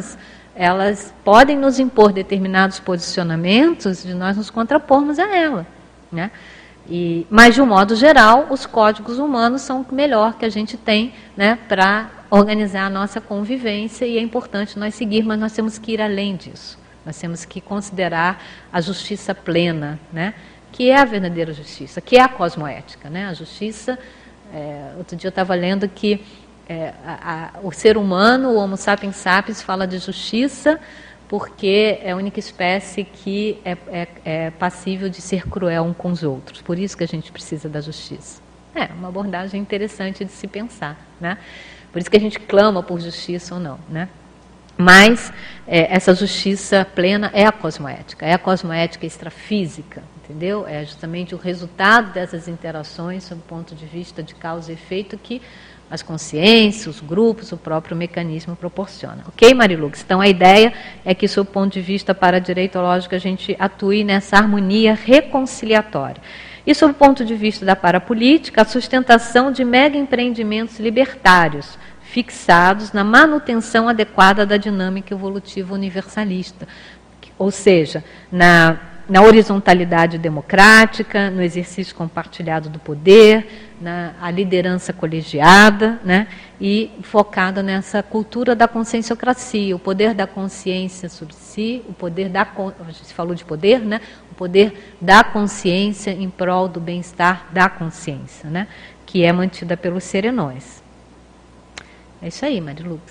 elas podem nos impor determinados posicionamentos de nós nos contrapormos a ela, né? E, mas, de um modo geral, os códigos humanos são o melhor que a gente tem, né, para organizar a nossa convivência, e é importante nós seguir, mas nós temos que ir além disso. Nós temos que considerar a justiça plena, né, que é a verdadeira justiça, que é a cosmoética, né? A justiça, é, outro dia eu estava lendo que é, a, a, o ser humano, o Homo sapiens sapiens, fala de justiça porque é a única espécie que é, é, é passível de ser cruel um com os outros. Por isso que a gente precisa da justiça. É uma abordagem interessante de se pensar, né? Por isso que a gente clama por justiça ou não, né? Mas é, essa justiça plena é a cosmoética, é a cosmoética extrafísica, entendeu? É justamente o resultado dessas interações, sob o ponto de vista de causa e efeito, que as consciências, os grupos, o próprio mecanismo proporciona. Ok, Marilux? Então, a ideia é que, sob o ponto de vista paradireitológico, a gente atue nessa harmonia reconciliatória. E, sob o ponto de vista da parapolítica, a sustentação de mega empreendimentos libertários, fixados na manutenção adequada da dinâmica evolutiva universalista. Ou seja, na, na horizontalidade democrática, no exercício compartilhado do poder, na a liderança colegiada, né, e focada nessa cultura da conscienciocracia, o poder da consciência sobre si, o poder da, a gente falou de poder, né, o poder da consciência em prol do bem-estar da consciência, né, que é mantida pelos serenões. É isso aí, Marilux.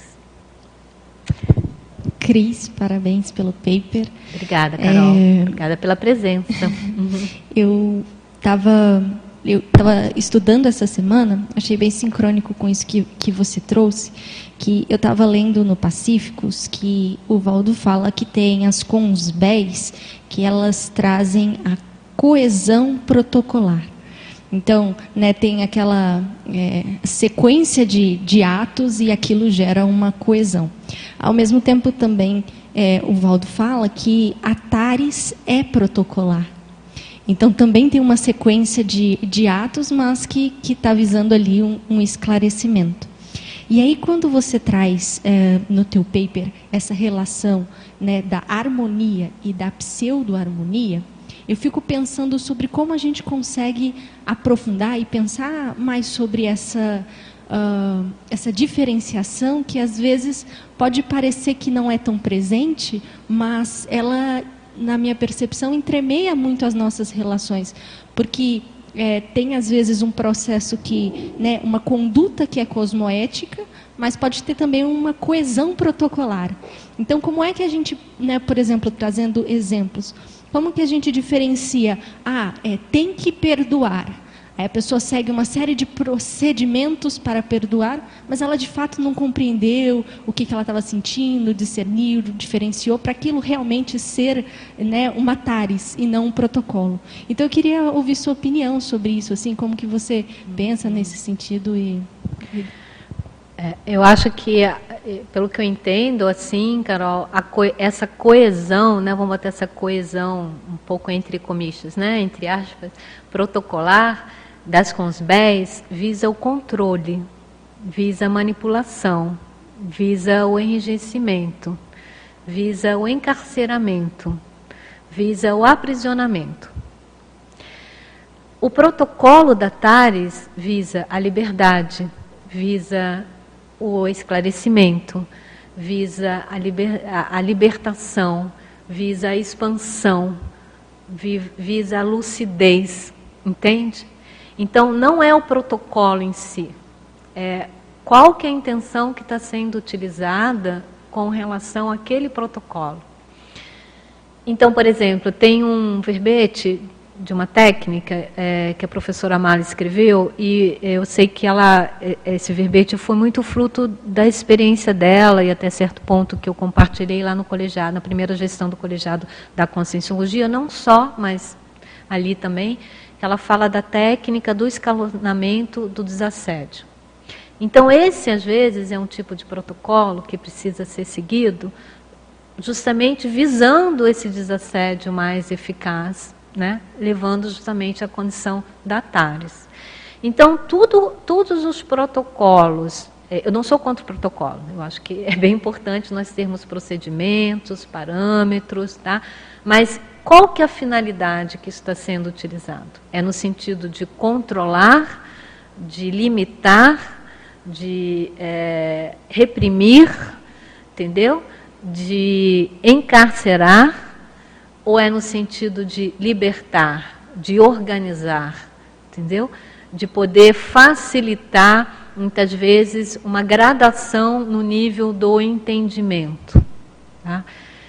Cris, parabéns pelo paper. Obrigada, Carol. É... Obrigada pela presença. Eu estava eu tava estudando essa semana, achei bem sincrônico com isso que, que você trouxe, que eu estava lendo no Pacíficos que o Valdo fala que tem as consbés, que elas trazem a coesão protocolar. Então, né, tem aquela é, sequência de, de atos e aquilo gera uma coesão. Ao mesmo tempo, também, é, o Valdo fala que a Tares é protocolar. Então, também tem uma sequência de, de atos, mas que está visando ali um, um esclarecimento. E aí, quando você traz é, no teu paper essa relação, né, da harmonia e da pseudo-harmonia, eu fico pensando sobre como a gente consegue aprofundar e pensar mais sobre essa, uh, essa diferenciação que, às vezes, pode parecer que não é tão presente, mas ela, na minha percepção, entremeia muito as nossas relações. Porque é, tem, às vezes, um processo que, né, uma conduta que é cosmoética, mas pode ter também uma coesão protocolar. Então, como é que a gente, né, por exemplo, trazendo exemplos, como que a gente diferencia? Ah, é, tem que perdoar. Aí a pessoa segue uma série de procedimentos para perdoar, mas ela de fato não compreendeu o que, que ela estava sentindo, discerniu, diferenciou, para aquilo realmente ser, né, uma tares e não um protocolo. Então eu queria ouvir sua opinião sobre isso, assim, como que você pensa nesse sentido e... É, eu acho que, pelo que eu entendo, assim, Carol, a co essa coesão, né, vamos botar essa coesão um pouco entre comilhas, né, entre aspas, protocolar das consbés, visa o controle, visa a manipulação, visa o enrijecimento, visa o encarceramento, visa o aprisionamento. O protocolo da Tares visa a liberdade, visa o esclarecimento, visa a, liber, a, a libertação, visa a expansão, vi, visa a lucidez, entende? Então, não é o protocolo em si, é qual que é a intenção que está sendo utilizada com relação àquele protocolo. Então, por exemplo, tem um verbete de uma técnica é, que a professora Amala escreveu, e eu sei que ela, esse verbete foi muito fruto da experiência dela, e até certo ponto que eu compartilhei lá no colegiado, na primeira gestão do colegiado da Conscienciologia, não só, mas ali também, que ela fala da técnica do escalonamento do desassédio. Então, esse, às vezes, é um tipo de protocolo que precisa ser seguido, justamente visando esse desassédio mais eficaz, né, levando justamente à condição da Tares. Então, tudo, todos os protocolos eu não sou contra o protocolo, eu acho que é bem importante nós termos procedimentos, parâmetros, tá? Mas qual que é a finalidade que isso está sendo utilizado? É no sentido de controlar, de limitar, de é, reprimir, entendeu? De encarcerar, ou é no sentido de libertar, de organizar, entendeu? De poder facilitar, muitas vezes, uma gradação no nível do entendimento. Tá?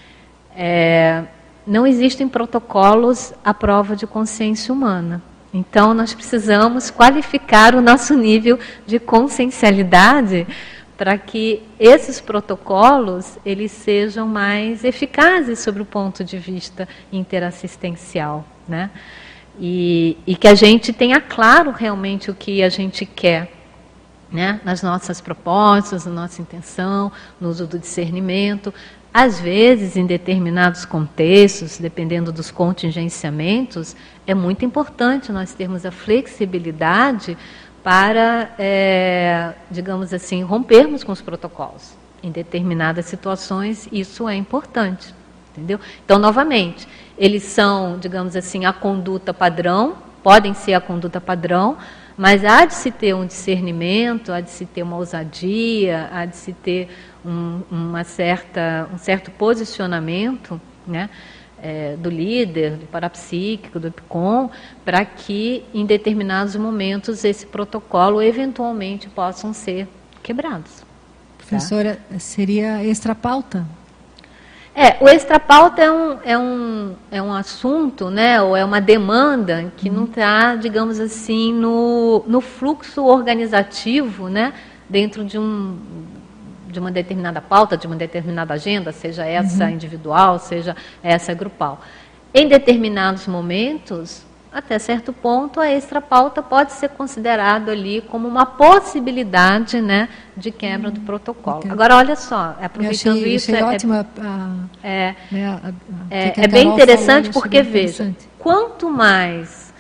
É, não existem protocolos à prova de consciência humana. Então, nós precisamos qualificar o nosso nível de consciencialidade para que esses protocolos eles sejam mais eficazes sob o ponto de vista interassistencial, né? E, e que a gente tenha claro realmente o que a gente quer, né? Nas nossas propostas, na nossa intenção, no uso do discernimento. Às vezes, em determinados contextos, dependendo dos contingenciamentos, é muito importante nós termos a flexibilidade para, é, digamos assim, rompermos com os protocolos. Em determinadas situações, isso é importante, entendeu? Então, novamente, eles são, digamos assim, a conduta padrão, podem ser a conduta padrão, mas há de se ter um discernimento, há de se ter uma ousadia, há de se ter um, uma certa, um certo posicionamento, né, é, do líder, do parapsíquico, do EPCOM, para que, em determinados momentos, esse protocolo eventualmente possam ser quebrados. Professora, tá? Seria extrapauta? É, o extrapauta é um, é um, é um assunto, né, ou é uma demanda que não está, digamos assim, no, no fluxo organizativo, né, dentro de, um, de uma determinada pauta, de uma determinada agenda, seja essa uhum. individual, seja essa grupal. Em determinados momentos, até certo ponto, a extrapauta pode ser considerado ali como uma possibilidade, né, de quebra hum, do protocolo. Okay. Agora, olha só, aproveitando achei, isso... Achei é, ótima a, é, né, a, a, é, é bem interessante porque, veja, quanto mais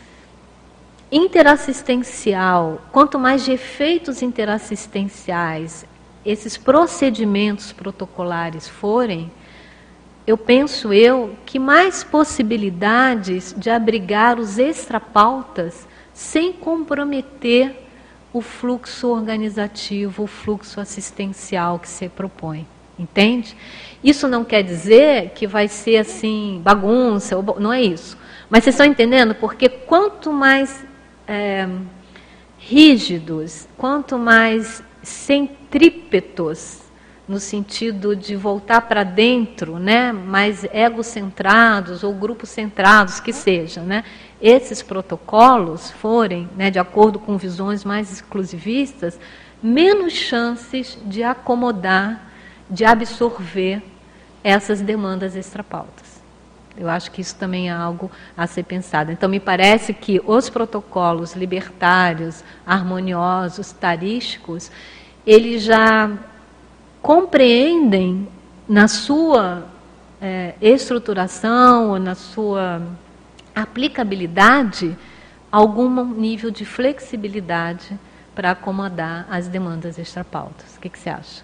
interassistencial, quanto mais de efeitos interassistenciais esses procedimentos protocolares forem, eu penso eu que mais possibilidades de abrigar os extrapautas sem comprometer o fluxo organizativo, o fluxo assistencial que se propõe, entende? Isso não quer dizer que vai ser assim, bagunça, não é isso. Mas vocês estão entendendo? Porque quanto mais é, rígidos, quanto mais centrípetos, no sentido de voltar para dentro, né, mais egocentrados ou grupos centrados que seja, né, esses protocolos forem, né, de acordo com visões mais exclusivistas, menos chances de acomodar, de absorver essas demandas extrapautas. Eu acho que isso também é algo a ser pensado. Então, me parece que os protocolos libertários, harmoniosos, tarísticos, eles já compreendem na sua é, estruturação ou na sua aplicabilidade algum nível de flexibilidade para acomodar as demandas extrapautas. O que, que você acha?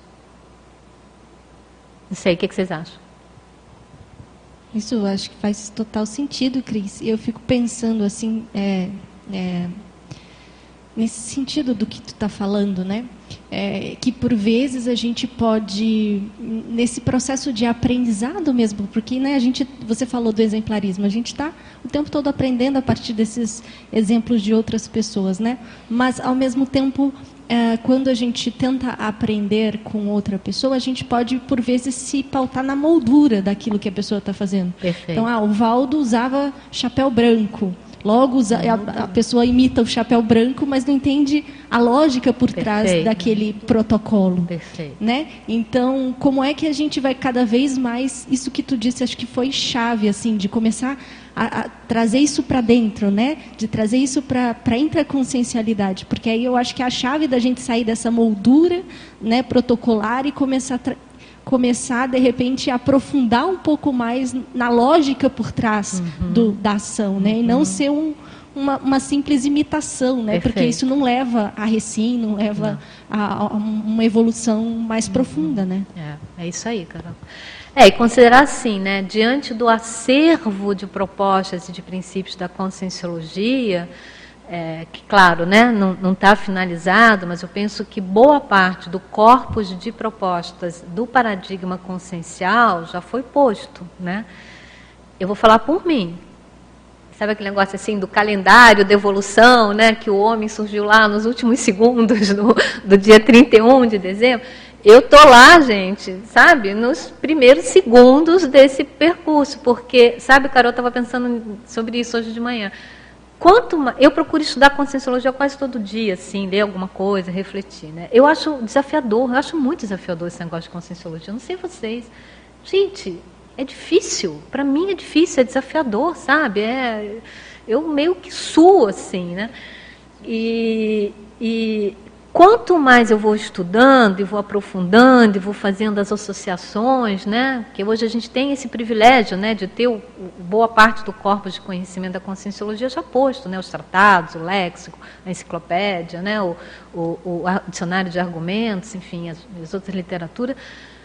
Não sei, o que, que vocês acham? Isso eu acho que faz total sentido, Cris. Eu fico pensando assim, é, é, nesse sentido do que tu está falando, né? É, que por vezes a gente pode, nesse processo de aprendizado mesmo, porque, né, a gente, você falou do exemplarismo, a gente está o tempo todo aprendendo a partir desses exemplos de outras pessoas, né? Mas, ao mesmo tempo, é, quando a gente tenta aprender com outra pessoa, a gente pode, por vezes, se pautar na moldura daquilo que a pessoa está fazendo. Perfeito. Então, ah, o Valdo usava chapéu branco. Logo, a, a pessoa imita o chapéu branco, mas não entende a lógica por Perfeito. trás daquele protocolo. Perfeito. Né? Então, como é que a gente vai cada vez mais... Isso que tu disse, acho que foi chave, assim, de começar a, a trazer isso para dentro, né? De trazer isso para a intraconsciencialidade. Porque aí eu acho que é a chave da gente sair dessa moldura, né, protocolar e começar a... começar, de repente, a aprofundar um pouco mais na lógica por trás uhum. do, da ação, né? Uhum. E não ser um, uma, uma simples imitação, né? Porque isso não leva a recém, não leva não. A, a uma evolução mais uhum. profunda, né? É, é isso aí, Carol. É, e considerar assim, né, diante do acervo de propostas e de princípios da conscienciologia, é, que, claro, né, não está finalizado, mas eu penso que boa parte do corpus de propostas do paradigma consciencial já foi posto, né? Eu vou falar por mim. Sabe aquele negócio assim do calendário da evolução, né, que o homem surgiu lá nos últimos segundos do, do dia trinta e um de dezembro? Eu estou lá, gente, sabe, nos primeiros segundos desse percurso, porque, sabe, Carol, eu estava pensando sobre isso hoje de manhã. Quanto mais, eu procuro estudar conscienciologia quase todo dia, assim, ler alguma coisa, refletir, né? Eu acho desafiador, eu acho muito desafiador esse negócio de conscienciologia, eu não sei vocês. Gente, é difícil, para mim é difícil, é desafiador, sabe? É, eu meio que suo, assim, né? E... e quanto mais eu vou estudando e vou aprofundando e vou fazendo as associações, né, que hoje a gente tem esse privilégio, né, de ter o, o, boa parte do corpus de conhecimento da conscienciologia já posto, né, os tratados, o léxico, a enciclopédia, né, o, o, o dicionário de argumentos, enfim, as, as outras literaturas,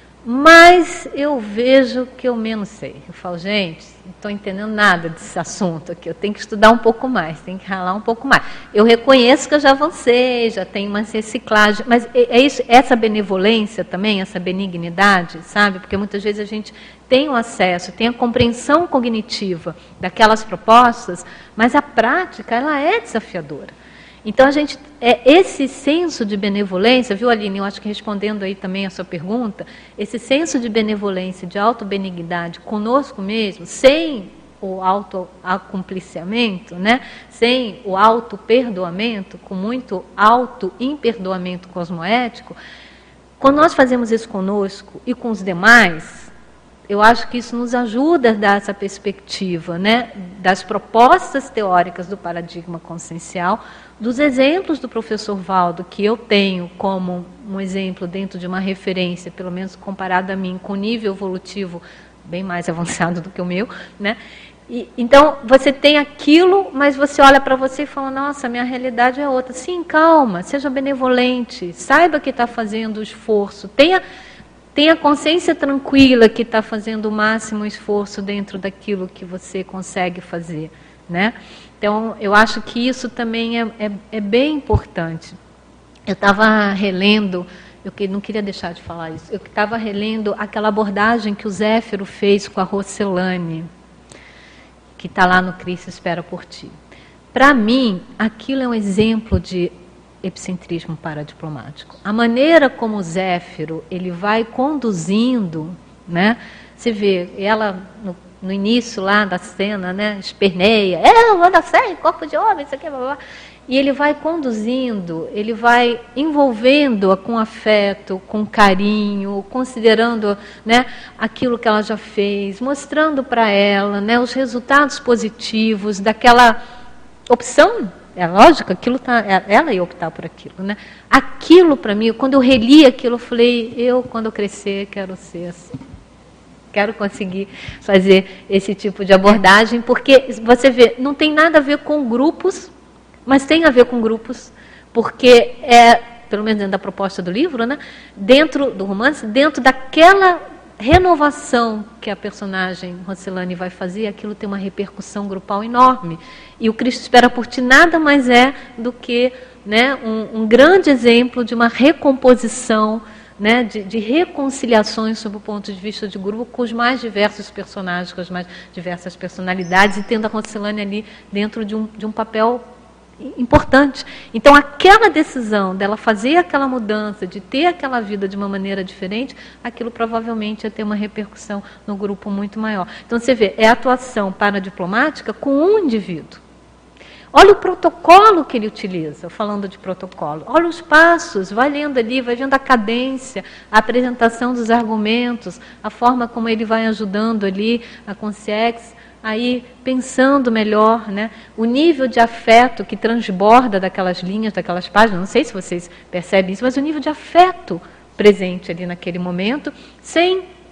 mas eu vejo que eu menos sei. Eu falo, gente, não estou entendendo nada desse assunto aqui, eu tenho que estudar um pouco mais, tenho que ralar um pouco mais. Eu reconheço que eu já avancei, já tenho uma reciclagem, mas é isso, essa benevolência também, essa benignidade, sabe? Porque muitas vezes a gente tem o acesso, tem a compreensão cognitiva daquelas propostas, mas a prática, ela é desafiadora. Então, a gente, é, esse senso de benevolência, viu, Aline, eu acho que respondendo aí também a sua pergunta, esse senso de benevolência, de autobenignidade conosco mesmo, sem o auto-acompliciamento, né, sem o auto-perdoamento, com muito auto-imperdoamento cosmoético, quando nós fazemos isso conosco e com os demais, eu acho que isso nos ajuda a dar essa perspectiva, né, das propostas teóricas do paradigma consciencial, dos exemplos do professor Valdo, que eu tenho como um exemplo dentro de uma referência, pelo menos comparado a mim, com nível evolutivo bem mais avançado do que o meu, né? E, então, você tem aquilo, mas você olha para você e fala, nossa, minha realidade é outra. Sim, calma, seja benevolente, saiba que está fazendo o esforço, tenha... Tenha consciência tranquila que está fazendo o máximo esforço dentro daquilo que você consegue fazer, né? Então, eu acho que isso também é, é, é bem importante. Eu estava relendo, eu não queria deixar de falar isso, eu estava relendo aquela abordagem que o Zéfiro fez com a Rocelane, que está lá no Cristo Espera por Ti. Para mim, aquilo é um exemplo de epicentrismo paradiplomático. A maneira como o Zéfiro ele vai conduzindo, né? Você vê, ela no, no início lá da cena, né? Esperneia, é, eu vou dar certo, corpo de homem, isso aqui, blá, blá. E ele vai conduzindo, ele vai envolvendo-a com afeto, com carinho, considerando, né, aquilo que ela já fez, mostrando para ela, né, os resultados positivos daquela opção. É lógico, aquilo tá, ela ia optar por aquilo, né? Aquilo, para mim, quando eu reli aquilo, eu falei, eu, quando eu crescer, quero ser assim. Quero conseguir fazer esse tipo de abordagem, porque, você vê, não tem nada a ver com grupos, mas tem a ver com grupos, porque é, pelo menos dentro da proposta do livro, né? Dentro do romance, dentro daquela renovação que a personagem Rocelane vai fazer, aquilo tem uma repercussão grupal enorme. E o Cristo Espera por Ti nada mais é do que, né, um, um grande exemplo de uma recomposição, né, de, de reconciliações sob o ponto de vista de grupo com os mais diversos personagens, com as mais diversas personalidades, e tendo a Rocelane ali dentro de um, de um papel importante. Então, aquela decisão dela fazer aquela mudança, de ter aquela vida de uma maneira diferente, aquilo provavelmente ia ter uma repercussão no grupo muito maior. Então, você vê, é atuação paradiplomática com um indivíduo. Olha o protocolo que ele utiliza, falando de protocolo. Olha os passos, vai lendo ali, vai vendo a cadência, a apresentação dos argumentos, a forma como ele vai ajudando ali a consciência, aí pensando melhor, né, o nível de afeto que transborda daquelas linhas, daquelas páginas, não sei se vocês percebem isso, mas o nível de afeto presente ali naquele momento, sem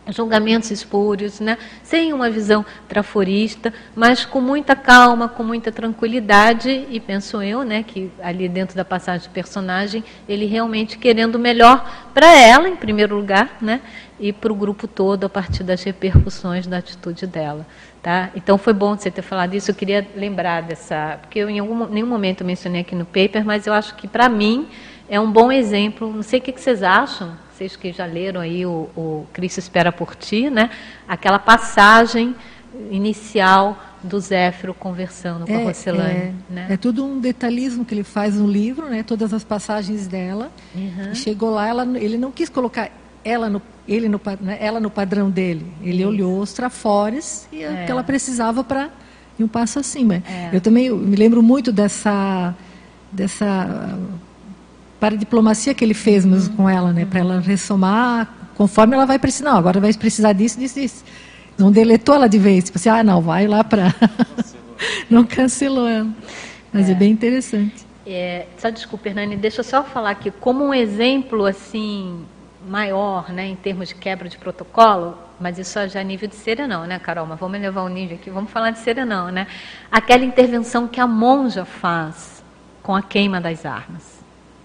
julgamentos espúrios, né? Sem uma visão traforista, mas com muita calma, com muita tranquilidade, e penso eu, né, que ali dentro da passagem do personagem, ele realmente querendo o melhor para ela, em primeiro lugar, né, e para o grupo todo, a partir das repercussões da atitude dela. Tá? Então foi bom você ter falado isso, eu queria lembrar dessa, porque eu em algum, nenhum momento eu mencionei aqui no paper, mas eu acho que para mim é um bom exemplo, não sei o que, que vocês acham, vocês que já leram aí o, o Cristo Espera por Ti, né? Aquela passagem inicial do Zéfiro conversando com é, a Rocelane. É, né? é tudo um detalhismo que ele faz no livro, né? Todas as passagens dela. Uhum. E chegou lá, ela, ele não quis colocar ela no, ele no, né, ela no padrão dele. Ele Isso. olhou os trafores e é. que ela precisava para ir um passo acima. É. Eu também eu me lembro muito dessa... dessa para a diplomacia que ele fez mesmo uhum. com ela, né? Uhum. Para ela ressomar, conforme ela vai precisar. Não, agora vai precisar disso, disso, disso. Não deletou ela de vez. Tipo assim, ah, não, vai lá para... Não cancelou ela. Mas é, é bem interessante. É, só desculpa, Hernani, deixa eu só falar aqui, como um exemplo, assim, maior, né, em termos de quebra de protocolo, mas isso já é nível de Serenão, né, Carol? Mas vamos elevar o nível aqui, vamos falar de Serenão, né? Aquela intervenção que a monja faz com a queima das armas.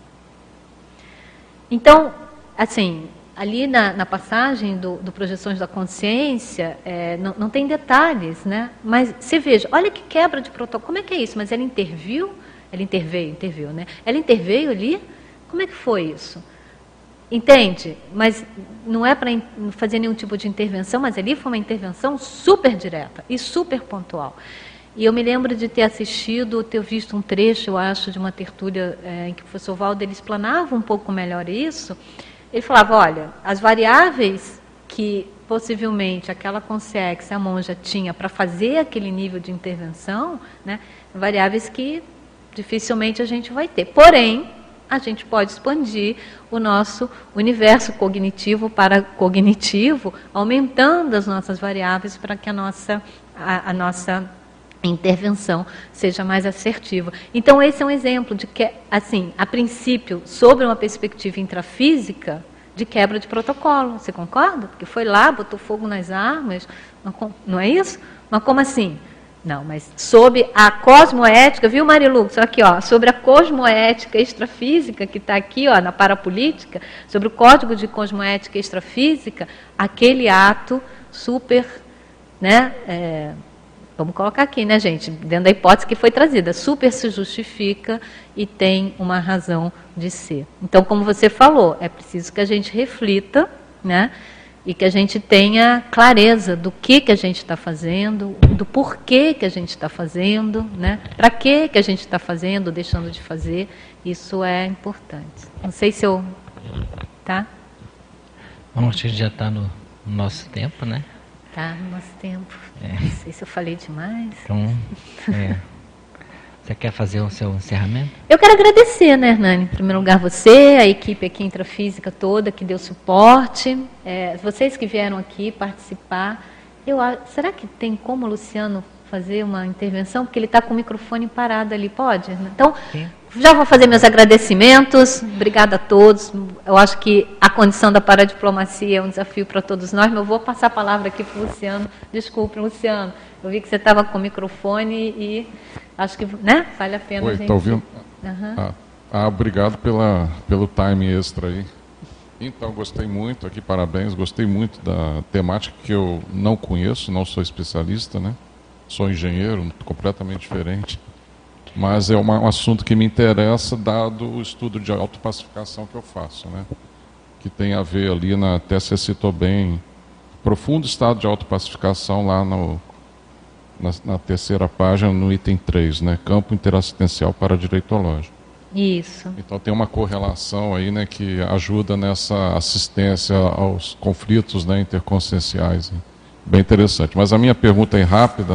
Então, assim, ali na, na passagem do, do Projeções da Consciência, é, não, não tem detalhes, né? Mas você veja, olha que quebra de protocolo, como é que é isso? Mas ela interviu, ela interveio, interviu, né? Ela interveio ali, como é que foi isso? Entende? Mas não é para fazer nenhum tipo de intervenção, mas ali foi uma intervenção super direta e super pontual. E eu me lembro de ter assistido, ter visto um trecho, eu acho, de uma tertúlia é, em que o professor Valdo ele explanava um pouco melhor isso. Ele falava, olha, as variáveis que possivelmente aquela consciência, a monja, tinha para fazer aquele nível de intervenção, né, variáveis que dificilmente a gente vai ter. Porém, a gente pode expandir o nosso universo cognitivo para cognitivo, aumentando as nossas variáveis para que a nossa... A, a nossa intervenção seja mais assertiva. Então, esse é um exemplo de que, assim, a princípio, sobre uma perspectiva intrafísica, de quebra de protocolo. Você concorda? Porque foi lá, botou fogo nas armas, não é isso? Mas como assim? Não, mas sob a cosmoética, viu, Marilu? Só aqui, ó, sobre a cosmoética extrafísica, que está aqui, ó, na parapolítica, sobre o código de cosmoética extrafísica, aquele ato super, né, é, vamos colocar aqui, né, gente, dentro da hipótese que foi trazida, super se justifica e tem uma razão de ser. Então, como você falou, é preciso que a gente reflita, né, e que a gente tenha clareza do que, que a gente está fazendo, do porquê que a gente está fazendo, né, para que, que a gente está fazendo, deixando de fazer, isso é importante. Não sei se eu... Tá? Bom, acho que já está no nosso tempo, né? Tá, no nosso tempo. É. Não sei se eu falei demais. Então, é. Você quer fazer o seu encerramento? Eu quero agradecer, né, Hernani? Em primeiro lugar, você, a equipe aqui intrafísica toda que deu suporte, é, vocês que vieram aqui participar. Eu, será que tem como o Luciano fazer uma intervenção? Porque ele está com o microfone parado ali, pode? Então, sim. Já vou fazer meus agradecimentos. Obrigada a todos. Eu acho que a condição da paradiplomacia é um desafio para todos nós, mas eu vou passar a palavra aqui para o Luciano. Desculpe, Luciano. Eu vi que você estava com o microfone e acho que, né, vale a pena. Oi, está ouvindo? Uhum. Ah, ah, obrigado pela, pelo time extra aí. Então, gostei muito aqui, parabéns. Gostei muito da temática que eu não conheço, não sou especialista, né? Sou engenheiro, completamente diferente. Mas é uma, um assunto que me interessa, dado o estudo de autopacificação que eu faço, né? Que tem a ver ali, na, até você citou bem, profundo estado de autopacificação lá no, na, na terceira página, no item três, né? Campo interassistencial paradireitológico. Isso. Então tem uma correlação aí, né, que ajuda nessa assistência aos conflitos, né, interconscienciais. Bem interessante. Mas a minha pergunta é rápida.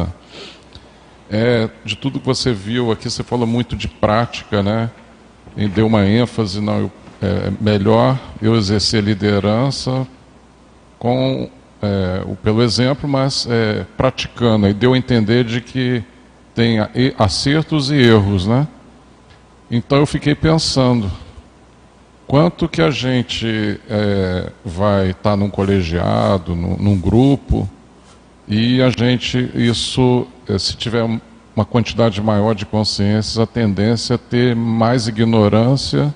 É, de tudo que você viu aqui, você falou muito de prática, né? E deu uma ênfase, não, eu, é melhor eu exercer liderança com, é, pelo exemplo, mas é, praticando. E deu a entender de que tem acertos e erros, né? Então eu fiquei pensando, quanto que a gente é, vai estar tá num colegiado, num, num grupo, e a gente, isso, se tiver uma quantidade maior de consciências, a tendência é ter mais ignorância,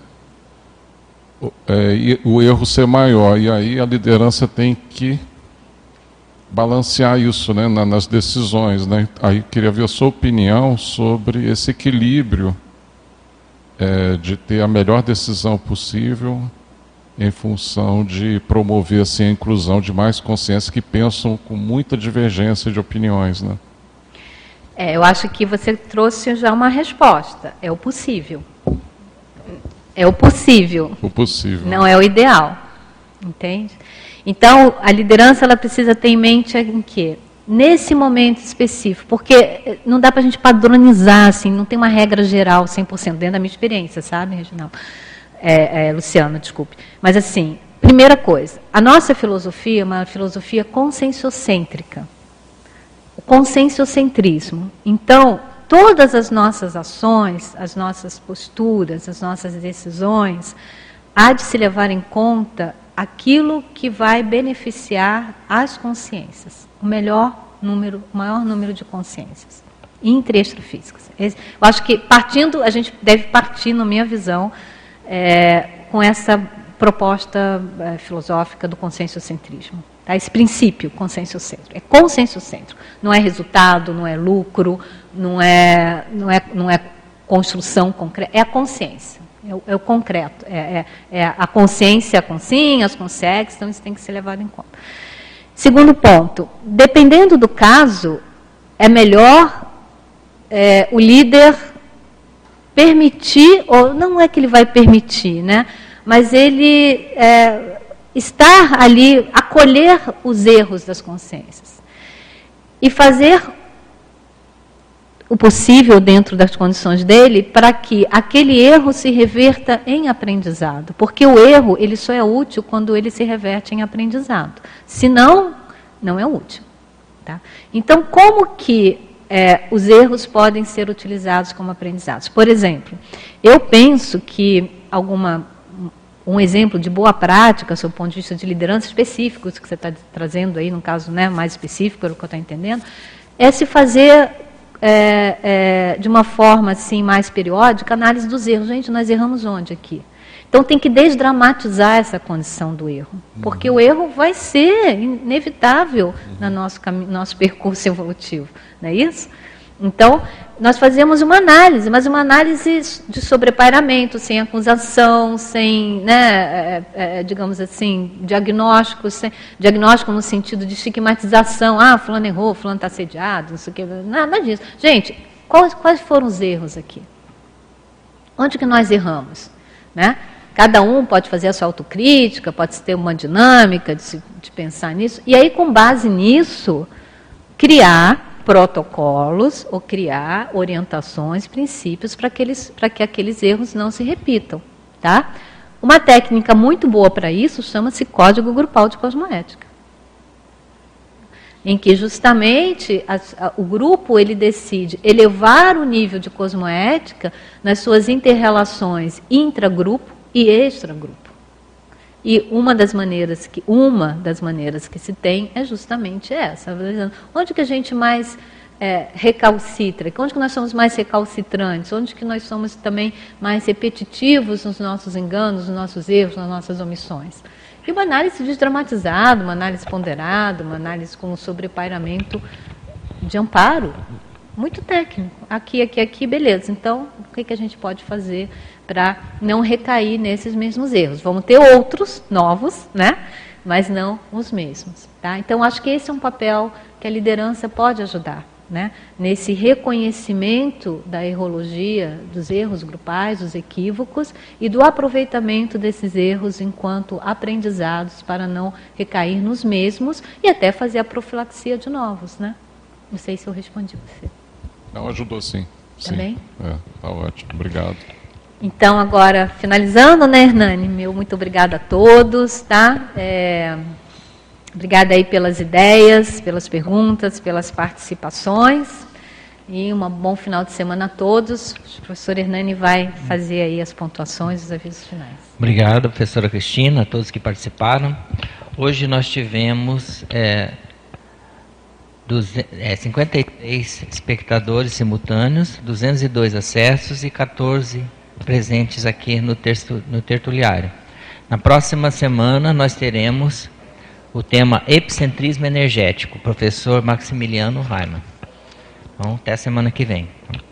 é, e o erro ser maior. E aí a liderança tem que balancear isso, né, nas decisões, né? Aí eu queria ver a sua opinião sobre esse equilíbrio é, de ter a melhor decisão possível em função de promover assim, a inclusão de mais consciências que pensam com muita divergência de opiniões, né? É, eu acho que você trouxe já uma resposta. É o possível. É o possível. O possível. Não é o ideal. Entende? Então, a liderança ela precisa ter em mente em quê? Nesse momento específico, porque não dá para a gente padronizar, assim, não tem uma regra geral cem por cento dentro da minha experiência, sabe, Reginaldo? É, é, Luciano, desculpe. Mas, assim, primeira coisa, a nossa filosofia é uma filosofia conscienciocêntrica. O conscienciocentrismo. Então, todas as nossas ações, as nossas posturas, as nossas decisões, há de se levar em conta aquilo que vai beneficiar as consciências, o melhor número, o maior número de consciências, intra e extrafísicas. Eu acho que partindo, a gente deve partir, na minha visão, é, com essa proposta é, filosófica do conscienciocentrismo. Tá? Esse princípio conscienciocêntrico. É conscienciocêntrico. Não é resultado, não é lucro, não é, não é, não é construção concreta, é a consciência. É o, é o concreto, é, é, é a consciência, a consciência, as consegues, então isso tem que ser levado em conta. Segundo ponto, dependendo do caso, é melhor é, o líder permitir, ou não é que ele vai permitir, né, mas ele é, estar ali, acolher os erros das consciências e fazer o possível dentro das condições dele para que aquele erro se reverta em aprendizado. Porque o erro ele só é útil quando ele se reverte em aprendizado. Senão, não é útil. Tá? Então, como que é, os erros podem ser utilizados como aprendizados? Por exemplo, eu penso que alguma, um exemplo de boa prática, sob o ponto de vista de liderança específico, que você está trazendo aí, no caso, né, mais específico, pelo que eu estou entendendo, é se fazer... É, é, de uma forma assim, mais periódica, análise dos erros. Gente, nós erramos onde aqui? Então tem que desdramatizar essa condição do erro, porque uhum. o erro vai ser inevitável uhum. no nosso, nosso percurso evolutivo, não é isso? Então, nós fazemos uma análise, mas uma análise de sobrepairamento, sem acusação, sem, né, é, é, digamos assim, diagnóstico, sem, diagnóstico no sentido de estigmatização, ah, fulano errou, fulano está assediado, não sei o que, nada disso. Gente, quais, quais foram os erros aqui? Onde que nós erramos? Né? Cada um pode fazer a sua autocrítica, pode ter uma dinâmica de, se, de pensar nisso, e aí, com base nisso, criar protocolos ou criar orientações, princípios para aqueles, para que aqueles erros não se repitam. Tá? Uma técnica muito boa para isso chama-se Código Grupal de Cosmoética, em que justamente a, a, o grupo ele decide elevar o nível de cosmoética nas suas inter-relações intragrupo e extragrupo. E uma das maneiras que uma das maneiras que se tem é justamente essa. Onde que a gente mais é, recalcitra? Onde que nós somos mais recalcitrantes? Onde que nós somos também mais repetitivos nos nossos enganos, nos nossos erros, nas nossas omissões? E uma análise desdramatizada, uma análise ponderada, uma análise com um sobrepairamento de amparo, muito técnico. Aqui, aqui, aqui, beleza. Então, o que, que a gente pode fazer para não recair nesses mesmos erros? Vamos ter outros, novos, né? Mas não os mesmos. Tá? Então, acho que esse é um papel que a liderança pode ajudar, né? Nesse reconhecimento da errologia, dos erros grupais, dos equívocos, e do aproveitamento desses erros enquanto aprendizados para não recair nos mesmos e até fazer a profilaxia de novos. Né? Não sei se eu respondi você. Não, ajudou sim. Também? Sim. É, tá ótimo. Obrigado. Então, agora, finalizando, né, Hernani? Meu muito obrigada a todos, tá? É, obrigada aí pelas ideias, pelas perguntas, pelas participações. E um bom final de semana a todos. O professor Hernani vai fazer aí as pontuações e os avisos finais. Obrigado, professora Cristina, a todos que participaram. Hoje nós tivemos é, cinquenta e três espectadores simultâneos, duzentos e dois acessos e quatorze presentes aqui no, terço, no tertuliário. Na próxima semana nós teremos o tema Epicentrismo Energético, professor Maximiliano Raimann. Então, até a semana que vem.